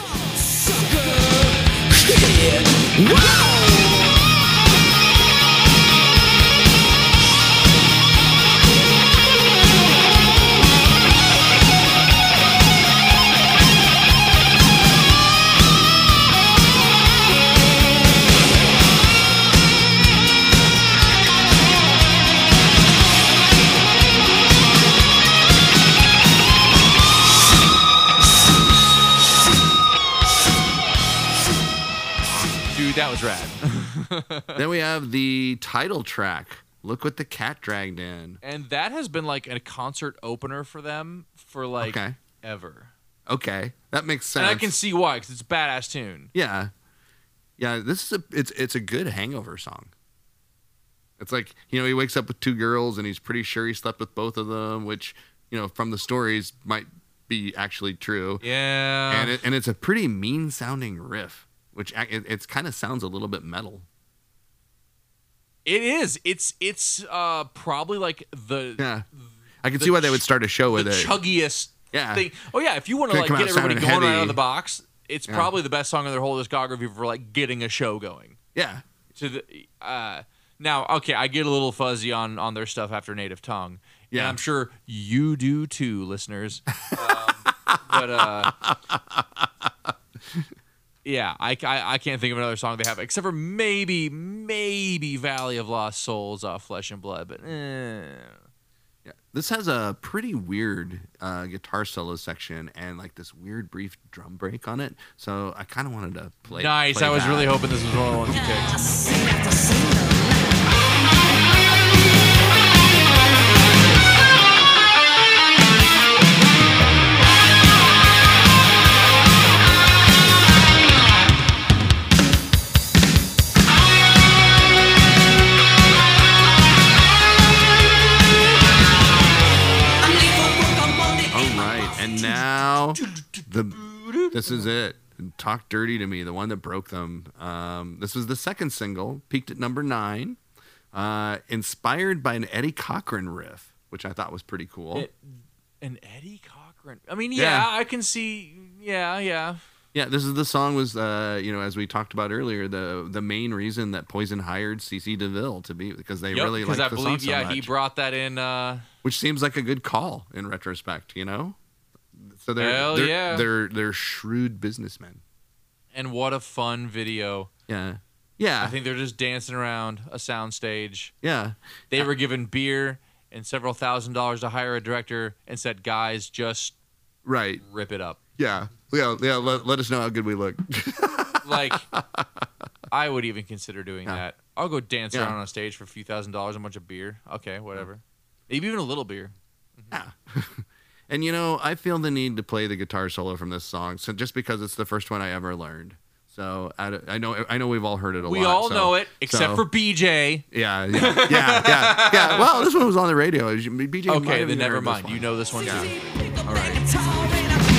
Speaker 2: Dude, that was rad.
Speaker 1: Then we have the title track. Look what the cat dragged in.
Speaker 2: And that has been like a concert opener for them for like
Speaker 1: Okay.
Speaker 2: ever.
Speaker 1: Okay, that makes sense.
Speaker 2: And I can see why, because it's a badass tune.
Speaker 1: Yeah, yeah. This is a it's it's a good hangover song. It's like, you know, he wakes up with two girls and he's pretty sure he slept with both of them, which, you know, from the stories might be actually true.
Speaker 2: Yeah.
Speaker 1: And it, and it's a pretty mean sounding riff, which ac- it it's kind of sounds a little bit metal.
Speaker 2: It is. It's it's uh probably like the
Speaker 1: Yeah, I can
Speaker 2: The
Speaker 1: see why they would
Speaker 2: ch-
Speaker 1: start a show
Speaker 2: the
Speaker 1: with it.
Speaker 2: chuggiest
Speaker 1: Yeah.
Speaker 2: thing. Oh yeah, if you want to
Speaker 1: Could
Speaker 2: like
Speaker 1: come
Speaker 2: get
Speaker 1: out
Speaker 2: everybody
Speaker 1: sounding
Speaker 2: going right
Speaker 1: heavy.
Speaker 2: out of the box, it's
Speaker 1: Yeah.
Speaker 2: probably the best song in their whole discography for like getting a show going.
Speaker 1: Yeah.
Speaker 2: To the uh, now, okay, I get a little fuzzy on on their stuff after Native Tongue.
Speaker 1: Yeah.
Speaker 2: And I'm sure you do too, listeners. Um, but uh, yeah, I, I I can't think of another song they have except for maybe maybe Valley of Lost Souls off Flesh and Blood, but eh.
Speaker 1: Yeah. This has a pretty weird uh, guitar solo section and like this weird brief drum break on it. So I kind of wanted to play.
Speaker 2: Nice.
Speaker 1: play
Speaker 2: I was
Speaker 1: that.
Speaker 2: really hoping this was one of the ones you picked.
Speaker 1: All right, and now the this is it. Talk Dirty to Me, the one that broke them. Um, this was the second single, peaked at number nine, uh, inspired by an Eddie Cochran riff, which I thought was pretty cool.
Speaker 2: It, an Eddie Cochran. I mean, yeah,
Speaker 1: Yeah.
Speaker 2: I can see. Yeah, yeah.
Speaker 1: Yeah, this is the song was, uh, you know, as we talked about earlier, the the main reason that Poison hired C C DeVille to be because they
Speaker 2: Yep,
Speaker 1: really
Speaker 2: because
Speaker 1: liked
Speaker 2: I
Speaker 1: the
Speaker 2: believe,
Speaker 1: song so
Speaker 2: yeah,
Speaker 1: much,
Speaker 2: he brought that in. Uh,
Speaker 1: which seems like a good call in retrospect, you know. So they're
Speaker 2: Hell
Speaker 1: they're,
Speaker 2: yeah.
Speaker 1: they're they're shrewd businessmen.
Speaker 2: and what a fun video.
Speaker 1: Yeah, yeah,
Speaker 2: I think they're just dancing around a soundstage.
Speaker 1: yeah.
Speaker 2: They were given beer and several thousand dollars to hire a director and said, guys, just
Speaker 1: Right.
Speaker 2: rip it up.
Speaker 1: Yeah. Yeah. Yeah. Let, let us know how good we look.
Speaker 2: Like, I would even consider doing
Speaker 1: Yeah.
Speaker 2: that. I'll go dance
Speaker 1: Yeah.
Speaker 2: around on stage for a few thousand dollars, a bunch of beer. Okay, whatever. Maybe even a little beer.
Speaker 1: Yeah. And, you know, I feel the need to play the guitar solo from this song, so just because it's the first one I ever learned. So I, I know I know we've all heard it a
Speaker 2: We
Speaker 1: lot.
Speaker 2: all
Speaker 1: so-
Speaker 2: know it, except
Speaker 1: so-
Speaker 2: for B J.
Speaker 1: Yeah, yeah, yeah, yeah, yeah. Well, this one was on the radio. B J might
Speaker 2: Okay,
Speaker 1: have
Speaker 2: then
Speaker 1: even
Speaker 2: never
Speaker 1: heard this
Speaker 2: mind.
Speaker 1: one.
Speaker 2: You know this one
Speaker 1: Yeah.
Speaker 2: too.
Speaker 1: All right.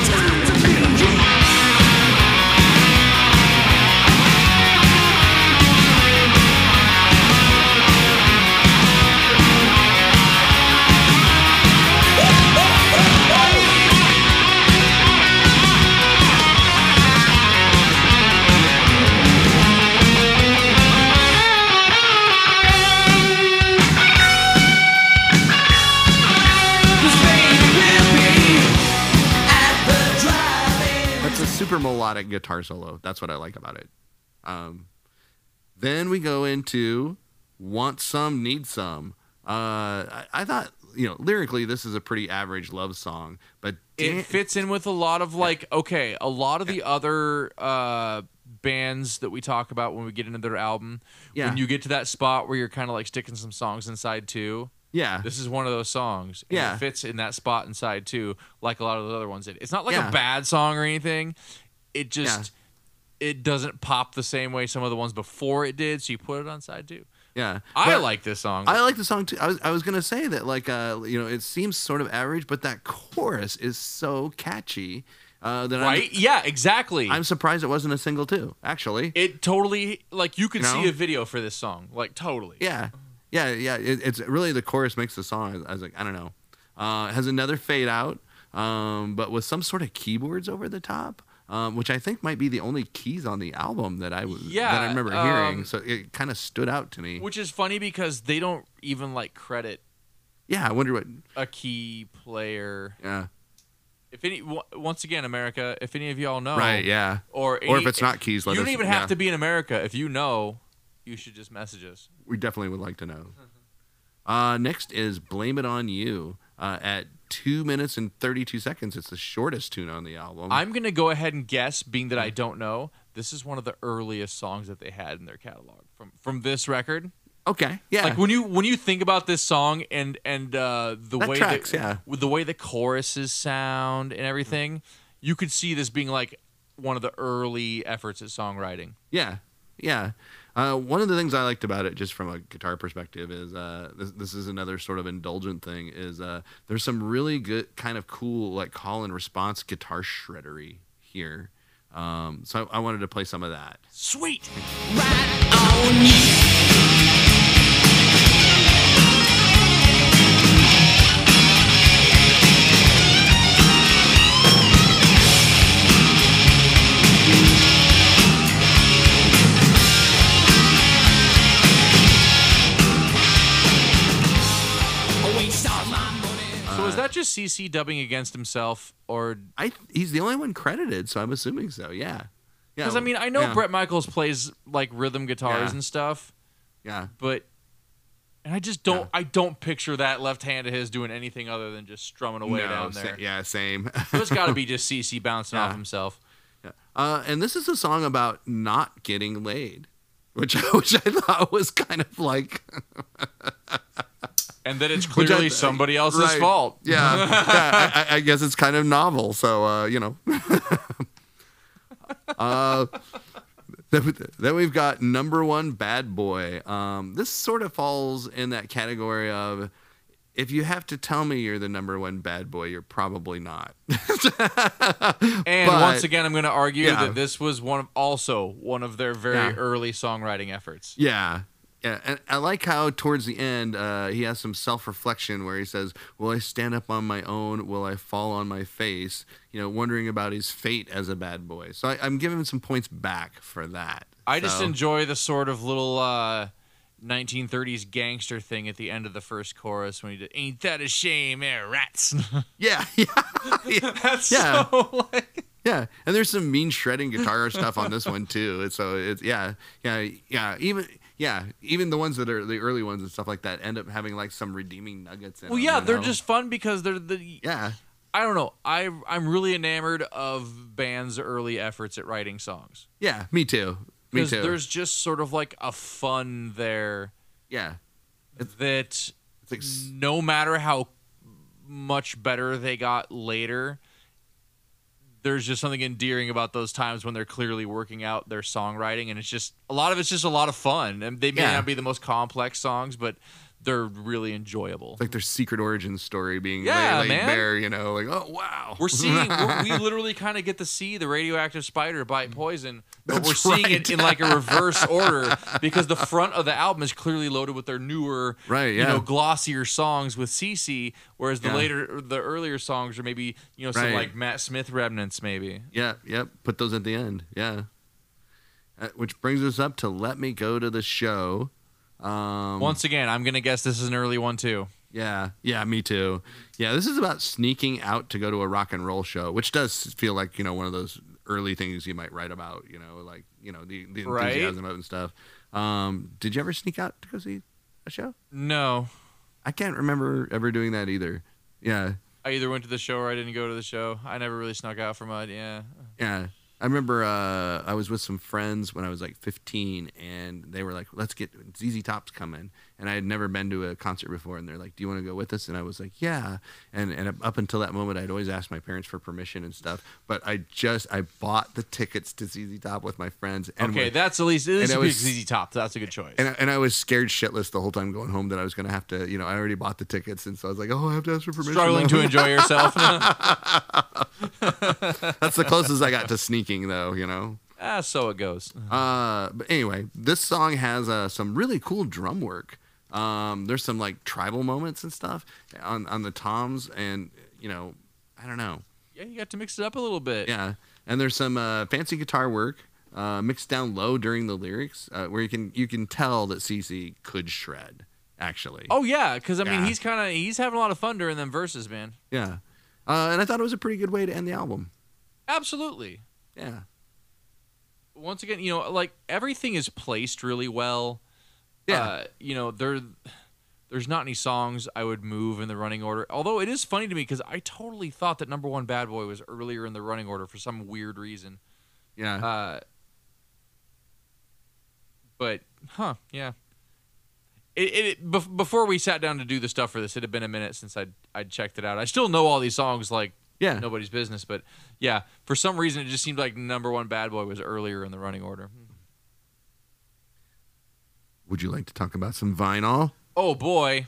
Speaker 1: That's a super melodic guitar solo. That's what I like about it. Um, then we go into Want Some, Need Some. Uh, I, I thought, you know, lyrically, this is a pretty average love song, but
Speaker 2: It
Speaker 1: Dan-
Speaker 2: fits in with a lot of like, okay, a lot of the other uh, bands that we talk about when we get into their album.
Speaker 1: Yeah.
Speaker 2: When you get to that spot where you're kind of like sticking some songs inside too.
Speaker 1: yeah,
Speaker 2: This is one of those songs. And
Speaker 1: Yeah.
Speaker 2: It fits in that spot inside too, like a lot of the other ones. It- It's not like
Speaker 1: Yeah.
Speaker 2: a bad song or anything. It just it doesn't pop the same way some of the ones before it did. So you put it on side two.
Speaker 1: yeah.
Speaker 2: I
Speaker 1: But
Speaker 2: like this song.
Speaker 1: I like the song too. I was I was gonna say that like uh you know it seems sort of average, but that chorus is so catchy uh, that
Speaker 2: right?
Speaker 1: I'm,
Speaker 2: Yeah, exactly.
Speaker 1: I'm surprised it wasn't a single too. Actually,
Speaker 2: it totally like you could
Speaker 1: You
Speaker 2: see
Speaker 1: know?
Speaker 2: a video for this song. Like totally.
Speaker 1: yeah, yeah, yeah. It, it's really the chorus makes the song. I was like, I don't know. Uh, it has another fade out, um, but with some sort of keyboards over the top. Um, which I think might be the only keys on the album that I was
Speaker 2: Yeah,
Speaker 1: that I remember hearing.
Speaker 2: um,
Speaker 1: So it kind of stood out to me.
Speaker 2: Which is funny because they don't even like credit
Speaker 1: Yeah, I wonder what.
Speaker 2: a key player.
Speaker 1: Yeah,
Speaker 2: If any, w- once again, America, if any of y'all know,
Speaker 1: right. Yeah,
Speaker 2: or
Speaker 1: or
Speaker 2: any-
Speaker 1: if it's not keys, let
Speaker 2: you don't
Speaker 1: us-
Speaker 2: even have
Speaker 1: yeah.
Speaker 2: to be in America. If you know, you should just message us.
Speaker 1: We definitely would like to know. Uh, next is Blame It On You uh, at two minutes and thirty-two seconds. It's the shortest tune on the album.
Speaker 2: I'm gonna go ahead and guess, being that I don't know, this is one of the earliest songs that they had in their catalog from from this record.
Speaker 1: okay. Yeah.
Speaker 2: Like when you when you think about this song and and uh, the
Speaker 1: That
Speaker 2: way
Speaker 1: tracks,
Speaker 2: that,
Speaker 1: yeah.
Speaker 2: with the way the choruses sound and everything, you could see this being like one of the early efforts at songwriting.
Speaker 1: yeah. Yeah. Uh, one of the things I liked about it, just from a guitar perspective, is uh, this, this is another sort of indulgent thing. Is uh, there's some really good, kind of cool, like call and response guitar shreddery here. Um, so I, I wanted to play some of that.
Speaker 2: Sweet. just C C dubbing against himself, or
Speaker 1: I he's the only one credited, so I'm assuming so. Yeah, yeah.
Speaker 2: Because I mean, I know
Speaker 1: yeah.
Speaker 2: Bret Michaels plays like rhythm guitars
Speaker 1: Yeah.
Speaker 2: and stuff,
Speaker 1: Yeah,
Speaker 2: but and I just don't
Speaker 1: Yeah.
Speaker 2: I don't picture that left hand of his doing anything other than just strumming away
Speaker 1: no,
Speaker 2: down
Speaker 1: sa-
Speaker 2: there.
Speaker 1: yeah, same.
Speaker 2: So it's got to be just C C bouncing
Speaker 1: Yeah.
Speaker 2: off himself.
Speaker 1: Yeah. Uh, and this is a song about not getting laid, which which I thought was kind of like.
Speaker 2: And that it's
Speaker 1: Which I-
Speaker 2: clearly somebody else's
Speaker 1: right.
Speaker 2: fault.
Speaker 1: Yeah, yeah I, I- I guess it's kind of novel. So uh, you know. uh, then, then we've got number one bad boy. Um, this sort of falls in that category of. If you have to tell me you're the number one bad boy, you're probably not.
Speaker 2: And
Speaker 1: But-
Speaker 2: once again, I'm going to argue
Speaker 1: Yeah.
Speaker 2: that this was one of also one of their very
Speaker 1: Yeah.
Speaker 2: early songwriting efforts.
Speaker 1: Yeah. Yeah, and I like how towards the end uh, he has some self-reflection where he says, "Will I stand up on my own? Will I fall on my face?" You know, wondering about his fate as a bad boy. So I, I'm giving him some points back for that.
Speaker 2: I just
Speaker 1: So,
Speaker 2: enjoy the sort of little uh, nineteen thirties gangster thing at the end of the first chorus when he did, "Ain't that a shame, eh, rats?"
Speaker 1: yeah, yeah, yeah,
Speaker 2: That's
Speaker 1: Yeah.
Speaker 2: so like.
Speaker 1: yeah. And there's some mean shredding guitar stuff on this one too. It's so it's yeah, yeah, yeah. Even yeah, even the ones that are the early ones and stuff like that end up having like some redeeming nuggets in
Speaker 2: Well,
Speaker 1: them,
Speaker 2: yeah,
Speaker 1: you
Speaker 2: they're
Speaker 1: know?
Speaker 2: just fun because they're the.
Speaker 1: yeah.
Speaker 2: I don't know. I I'm really enamored of bands' early efforts at writing songs.
Speaker 1: Yeah, me too. Me
Speaker 2: Because
Speaker 1: too.
Speaker 2: there's just sort of like a fun there
Speaker 1: yeah.
Speaker 2: that
Speaker 1: It's like s-
Speaker 2: no matter how much better they got later, there's just something endearing about those times when they're clearly working out their songwriting, and it's just a lot of it's just a lot of fun. And they may
Speaker 1: Yeah.
Speaker 2: not be the most complex songs, but they're really enjoyable.
Speaker 1: It's like their secret origin story being
Speaker 2: Yeah,
Speaker 1: laid, laid
Speaker 2: man.
Speaker 1: bare, you know, like, oh, wow.
Speaker 2: We're seeing, we're, we literally kind of get to see the radioactive spider bite poison, but
Speaker 1: That's
Speaker 2: we're seeing
Speaker 1: right.
Speaker 2: it in like a reverse order because the front of the album is clearly loaded with their newer,
Speaker 1: Right,
Speaker 2: you
Speaker 1: yeah.
Speaker 2: know, glossier songs with Cece, whereas the
Speaker 1: Yeah.
Speaker 2: later, the earlier songs are maybe, you know, some
Speaker 1: Right.
Speaker 2: like Matt Smith remnants, maybe.
Speaker 1: Yeah, yep. Put those at the end. Yeah. Uh, which brings us up to Let Me Go to the Show. Um,
Speaker 2: Once again, I'm gonna guess this is an early one too.
Speaker 1: Yeah, yeah, me too. Yeah, this is about sneaking out to go to a rock and roll show, which does feel like, you know, one of those early things you might write about, you know, like, you know, the, the
Speaker 2: Right.
Speaker 1: enthusiasm of it and stuff. Um, did you ever sneak out to go see a show?
Speaker 2: No,
Speaker 1: I can't remember ever doing that either. Yeah.
Speaker 2: I either went to the show or I didn't go to the show. I never really snuck out for mud. Yeah.
Speaker 1: Yeah. I remember uh, I was with some friends when I was like fifteen, and they were like, let's get Z Z Top's coming. And I had never been to a concert before, and they're like, do you want to go with us? And I was like, yeah. And and up until that moment, I'd always asked my parents for permission and stuff. But I just, I bought the tickets to Z Z Top with my friends. And
Speaker 2: Okay,
Speaker 1: we-
Speaker 2: that's at least at least
Speaker 1: and
Speaker 2: a
Speaker 1: I
Speaker 2: big
Speaker 1: was-
Speaker 2: Z Z Top. That's a good choice.
Speaker 1: and I, and I was scared shitless the whole time going home that I was going to have to, you know, I already bought the tickets. And so I was like, oh, I have to ask for permission.
Speaker 2: Struggling to enjoy yourself.
Speaker 1: That's the closest I got to sneaking, though, you know.
Speaker 2: Ah, so it goes.
Speaker 1: Uh, but anyway, this song has uh, some really cool drum work. Um, there's some like tribal moments and stuff on on the toms, and you know, I don't know,
Speaker 2: Yeah, you got to mix it up a little bit.
Speaker 1: yeah. And there's some uh, fancy guitar work uh, mixed down low during the lyrics, uh, where you can you can tell that Cece could shred, actually.
Speaker 2: Oh yeah, because I mean
Speaker 1: Yeah.
Speaker 2: he's kind of he's having a lot of fun during them verses, man.
Speaker 1: Yeah, uh, and I thought it was a pretty good way to end the album.
Speaker 2: Absolutely.
Speaker 1: Yeah,
Speaker 2: Once again, you know, like everything is placed really well.
Speaker 1: yeah,
Speaker 2: Uh, you know, there, there's not any songs I would move in the running order. Although it is funny to me because I totally thought that number one Bad Boy was earlier in the running order for some weird reason.
Speaker 1: yeah.
Speaker 2: Uh, but huh, yeah. It, it bef- before we sat down to do the stuff for this, it had been a minute since I'd I'd checked it out. I still know all these songs like
Speaker 1: Yeah.
Speaker 2: nobody's business, but yeah, for some reason it just seemed like number one Bad Boy was earlier in the running order.
Speaker 1: Would you like to talk about some vinyl?
Speaker 2: Oh boy.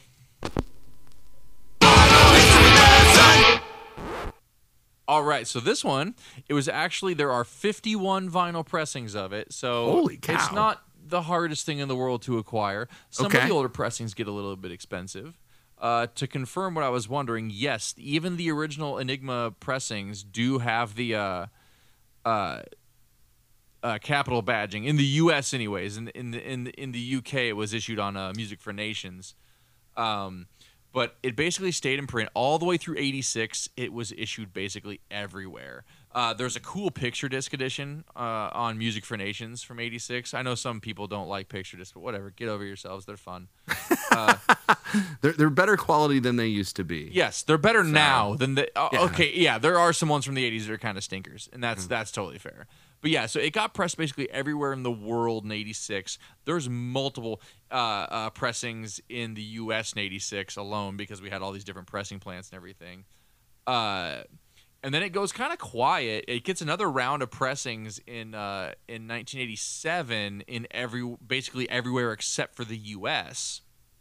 Speaker 2: All right, so this one, it was actually there are fifty-one vinyl pressings of it, so
Speaker 1: Holy cow.
Speaker 2: it's not the hardest thing in the world to acquire. Some of
Speaker 1: Okay.
Speaker 2: the older pressings get a little bit expensive. Uh, to confirm what I was wondering, yes, even the original Enigma pressings do have the uh, uh, uh, capital badging in the U S anyways. In in the, in the, in the U K, it was issued on uh, Music for Nations. Um, But it basically stayed in print all the way through eighty-six. It was issued basically everywhere. Uh, there's a cool picture disc edition uh, on Music for Nations from eighty-six. I know some people don't like picture discs, but whatever. Get over yourselves. They're fun. Uh,
Speaker 1: they're, they're better quality than they used to be.
Speaker 2: yes, they're better
Speaker 1: So,
Speaker 2: now than the. Uh,
Speaker 1: yeah.
Speaker 2: Okay, yeah, there are some ones from the eighties that are kind of stinkers, and that's
Speaker 1: Mm.
Speaker 2: that's totally fair. But yeah, so it got pressed basically everywhere in the world in eighty-six. There's multiple uh, uh, pressings in the U S in eighty-six alone because we had all these different pressing plants and everything. Uh, and then it goes kind of quiet. It gets another round of pressings in uh, in nineteen eighty-seven in every basically everywhere except for the U S.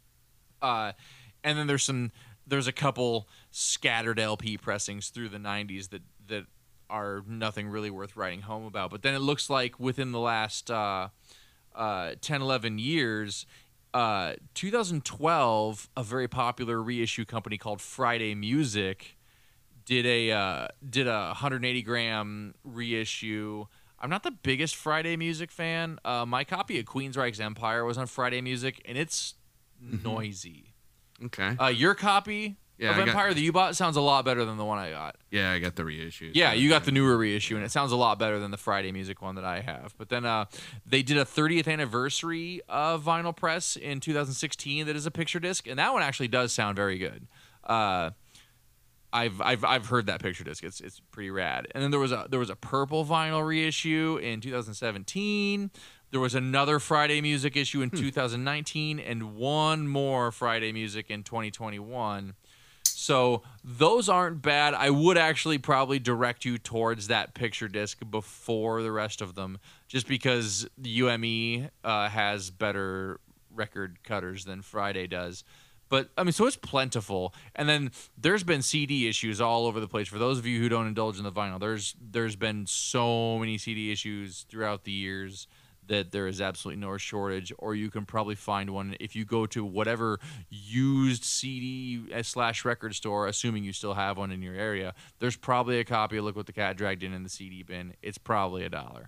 Speaker 2: Uh, and then there's some there's a couple scattered L P pressings through the nineties that that are nothing really worth writing home about. But then it looks like within the last uh, uh, ten, eleven years, uh, two thousand twelve, a very popular reissue company called Friday Music did a uh, did a one hundred eighty gram reissue. I'm not the biggest Friday Music fan. Uh, my copy of Queensryche's Empire was on Friday Music, and it's noisy.
Speaker 1: Okay.
Speaker 2: Uh, your copy
Speaker 1: Yeah,
Speaker 2: of
Speaker 1: I got-
Speaker 2: Empire that you bought sounds a lot better than the one I got.
Speaker 1: Yeah, I got the reissues.
Speaker 2: Yeah,
Speaker 1: so-
Speaker 2: you got the newer reissue, and it sounds a lot better than the Friday Music one that I have. But then uh, they did a thirtieth anniversary uh, vinyl press in two thousand sixteen that is a picture disc, and that one actually does sound very good. Uh, I've I've I've heard that picture disc. It's it's pretty rad. And then there was a there was a purple vinyl reissue in two thousand seventeen. There was another Friday Music issue in two thousand nineteen, and one more Friday Music in twenty twenty-one. So those aren't bad. I would actually probably direct you towards that picture disc before the rest of them, just because the U M E uh, has better record cutters than Friday does. But, I mean, so it's plentiful. And then there's been C D issues all over the place. For those of you who don't indulge in the vinyl, there's there's been so many C D issues throughout the years that there is absolutely no shortage, or you can probably find one if you go to whatever used C D slash record store, assuming you still have one in your area. There's probably a copy of Look What the Cat Dragged In in the C D bin. It's probably a dollar.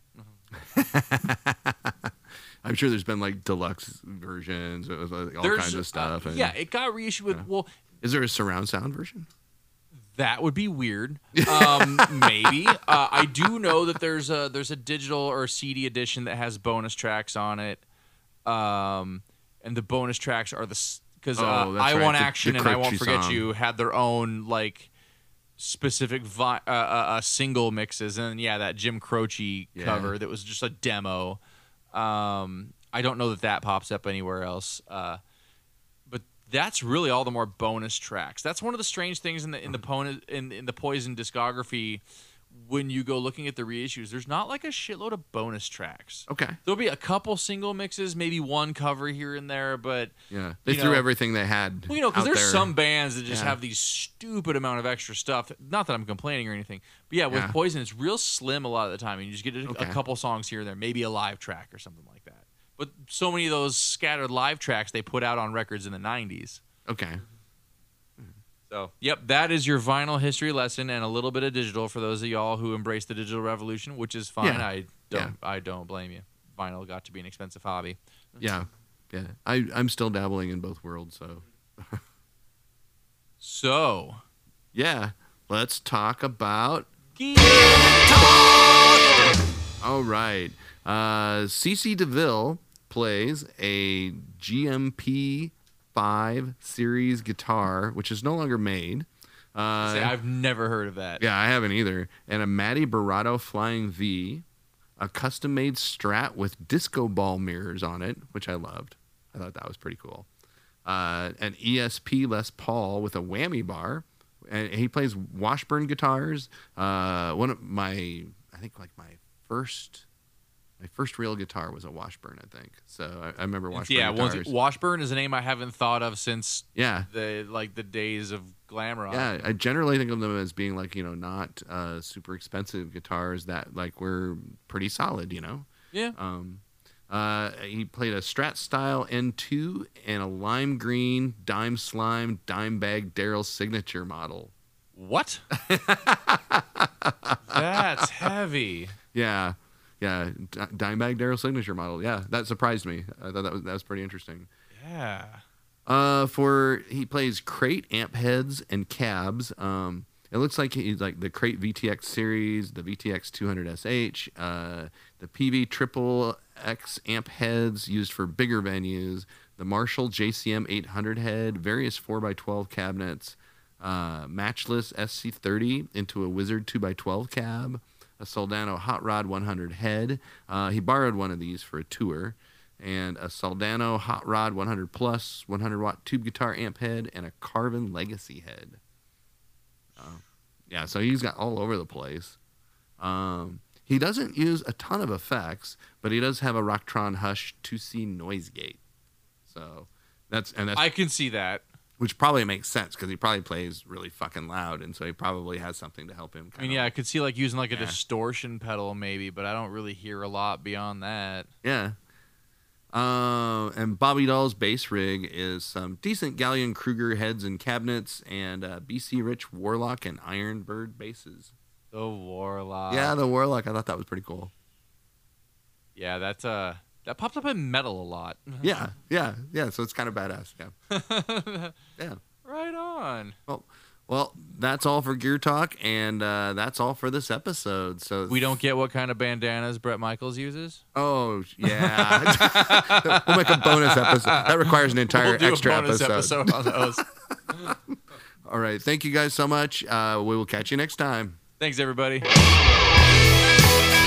Speaker 1: I'm sure there's been like deluxe versions, with like, all
Speaker 2: There's,
Speaker 1: kinds of stuff.
Speaker 2: uh,
Speaker 1: and-
Speaker 2: yeah, it got reissued with, well,
Speaker 1: Is there a surround sound version?
Speaker 2: that would be weird. Um, maybe. Uh, I do know that there's a there's a digital or C D edition that has bonus tracks on it, um, and the bonus tracks are the because uh,
Speaker 1: Oh, that's
Speaker 2: I
Speaker 1: right,
Speaker 2: Want
Speaker 1: the-
Speaker 2: Action
Speaker 1: the
Speaker 2: and I Won't
Speaker 1: Croce
Speaker 2: Forget
Speaker 1: song.
Speaker 2: You had their own like specific vi- uh, uh, uh, single mixes, and then, yeah, that Jim Croce
Speaker 1: Yeah.
Speaker 2: cover that was just a demo. Um, I don't know that that pops up anywhere else. Uh, but that's really all the more bonus tracks. That's one of the strange things in the in the pon- in, in the Poison discography. When you go looking at the reissues, there's not like a shitload of bonus tracks.
Speaker 1: Okay.
Speaker 2: There'll be a couple single mixes, maybe one cover here and there, but
Speaker 1: Yeah. They
Speaker 2: You
Speaker 1: threw
Speaker 2: know-
Speaker 1: everything they had.
Speaker 2: well, you know, because
Speaker 1: out
Speaker 2: there's
Speaker 1: there.
Speaker 2: some bands that just
Speaker 1: Yeah.
Speaker 2: have these stupid amount of extra stuff. Not that I'm complaining or anything, but yeah, with
Speaker 1: Yeah.
Speaker 2: Poison, it's real slim a lot of the time, and you just get a,
Speaker 1: Okay.
Speaker 2: a couple songs here and there, maybe a live track or something like that. But so many of those scattered live tracks they put out on records in the nineties.
Speaker 1: Okay.
Speaker 2: So, yep, that is your vinyl history lesson and a little bit of digital for those of y'all who embrace the digital revolution, which is fine.
Speaker 1: Yeah.
Speaker 2: I don't,
Speaker 1: Yeah.
Speaker 2: I don't blame you. Vinyl got to be an expensive hobby.
Speaker 1: Yeah. Yeah. I, I'm still dabbling in both worlds, so
Speaker 2: So,
Speaker 1: yeah. Let's talk about all right. Uh C C DeVille plays a G M P five series guitar, which is no longer made. Uh,
Speaker 2: say, I've never heard of that.
Speaker 1: yeah, I haven't either. And a Matty Barato Flying V, a custom-made Strat with disco ball mirrors on it, which I loved. I thought that was pretty cool. Uh, an E S P Les Paul with a whammy bar, and he plays Washburn guitars. Uh, one of my, I think like my first. My first real guitar was a Washburn, I think. So I, I remember Washburn
Speaker 2: yeah,
Speaker 1: guitars.
Speaker 2: once, Washburn is a name I haven't thought of since
Speaker 1: yeah,
Speaker 2: the like the days of glam rock.
Speaker 1: yeah. I generally think of them as being like, you know, not uh, super expensive guitars that like were pretty solid, you know.
Speaker 2: Yeah.
Speaker 1: Um, uh, he played a Strat style N two and a lime green dime slime dime bag Daryl signature model.
Speaker 2: What? That's heavy.
Speaker 1: Yeah. Yeah, D- Dimebag Daryl signature model. Yeah, that surprised me. I thought that was that was pretty interesting.
Speaker 2: Yeah.
Speaker 1: Uh, for he plays crate, amp heads, and cabs. Um, it looks like he's like the crate V T X series, the V T X two hundred S H, uh, the P V triple X amp heads used for bigger venues, the Marshall J C M eight hundred head, various four by twelve cabinets, uh, matchless S C thirty into a Wizard two by twelve cab, a Soldano Hot Rod one hundred head. Uh, he borrowed one of these for a tour. And a Soldano Hot Rod one hundred plus one hundred watt tube guitar amp head, and a Carvin Legacy head. Uh, yeah, so he's got all over the place. Um, he doesn't use a ton of effects, but he does have a Rocktron Hush two C noise gate. So that's and that's
Speaker 2: I can see that.
Speaker 1: Which probably makes sense because he probably plays really fucking loud, and so he probably has something to help him.
Speaker 2: I mean, yeah, I could see like using like a
Speaker 1: yeah.
Speaker 2: distortion pedal maybe, but I don't really hear a lot beyond that.
Speaker 1: Yeah. Uh, and Bobby Doll's bass rig is some decent Galleon Kruger heads and cabinets, and uh, B C Rich Warlock and Iron Bird basses.
Speaker 2: The Warlock.
Speaker 1: Yeah, the Warlock. I thought that was pretty cool.
Speaker 2: Yeah, that's uh, that pops up in metal a lot.
Speaker 1: yeah, yeah, yeah. So it's kind of badass. Yeah, yeah.
Speaker 2: Right on.
Speaker 1: Well, well, that's all for Gear Talk, and uh, that's all for this episode. So
Speaker 2: we don't get what kind of bandanas Bret Michaels uses.
Speaker 1: Oh yeah, we'll make a bonus episode. That requires an entire
Speaker 2: we'll do
Speaker 1: extra
Speaker 2: a bonus
Speaker 1: episode.
Speaker 2: episode on those.
Speaker 1: All right, thank you guys so much. Uh, we will catch you next time.
Speaker 2: Thanks, everybody.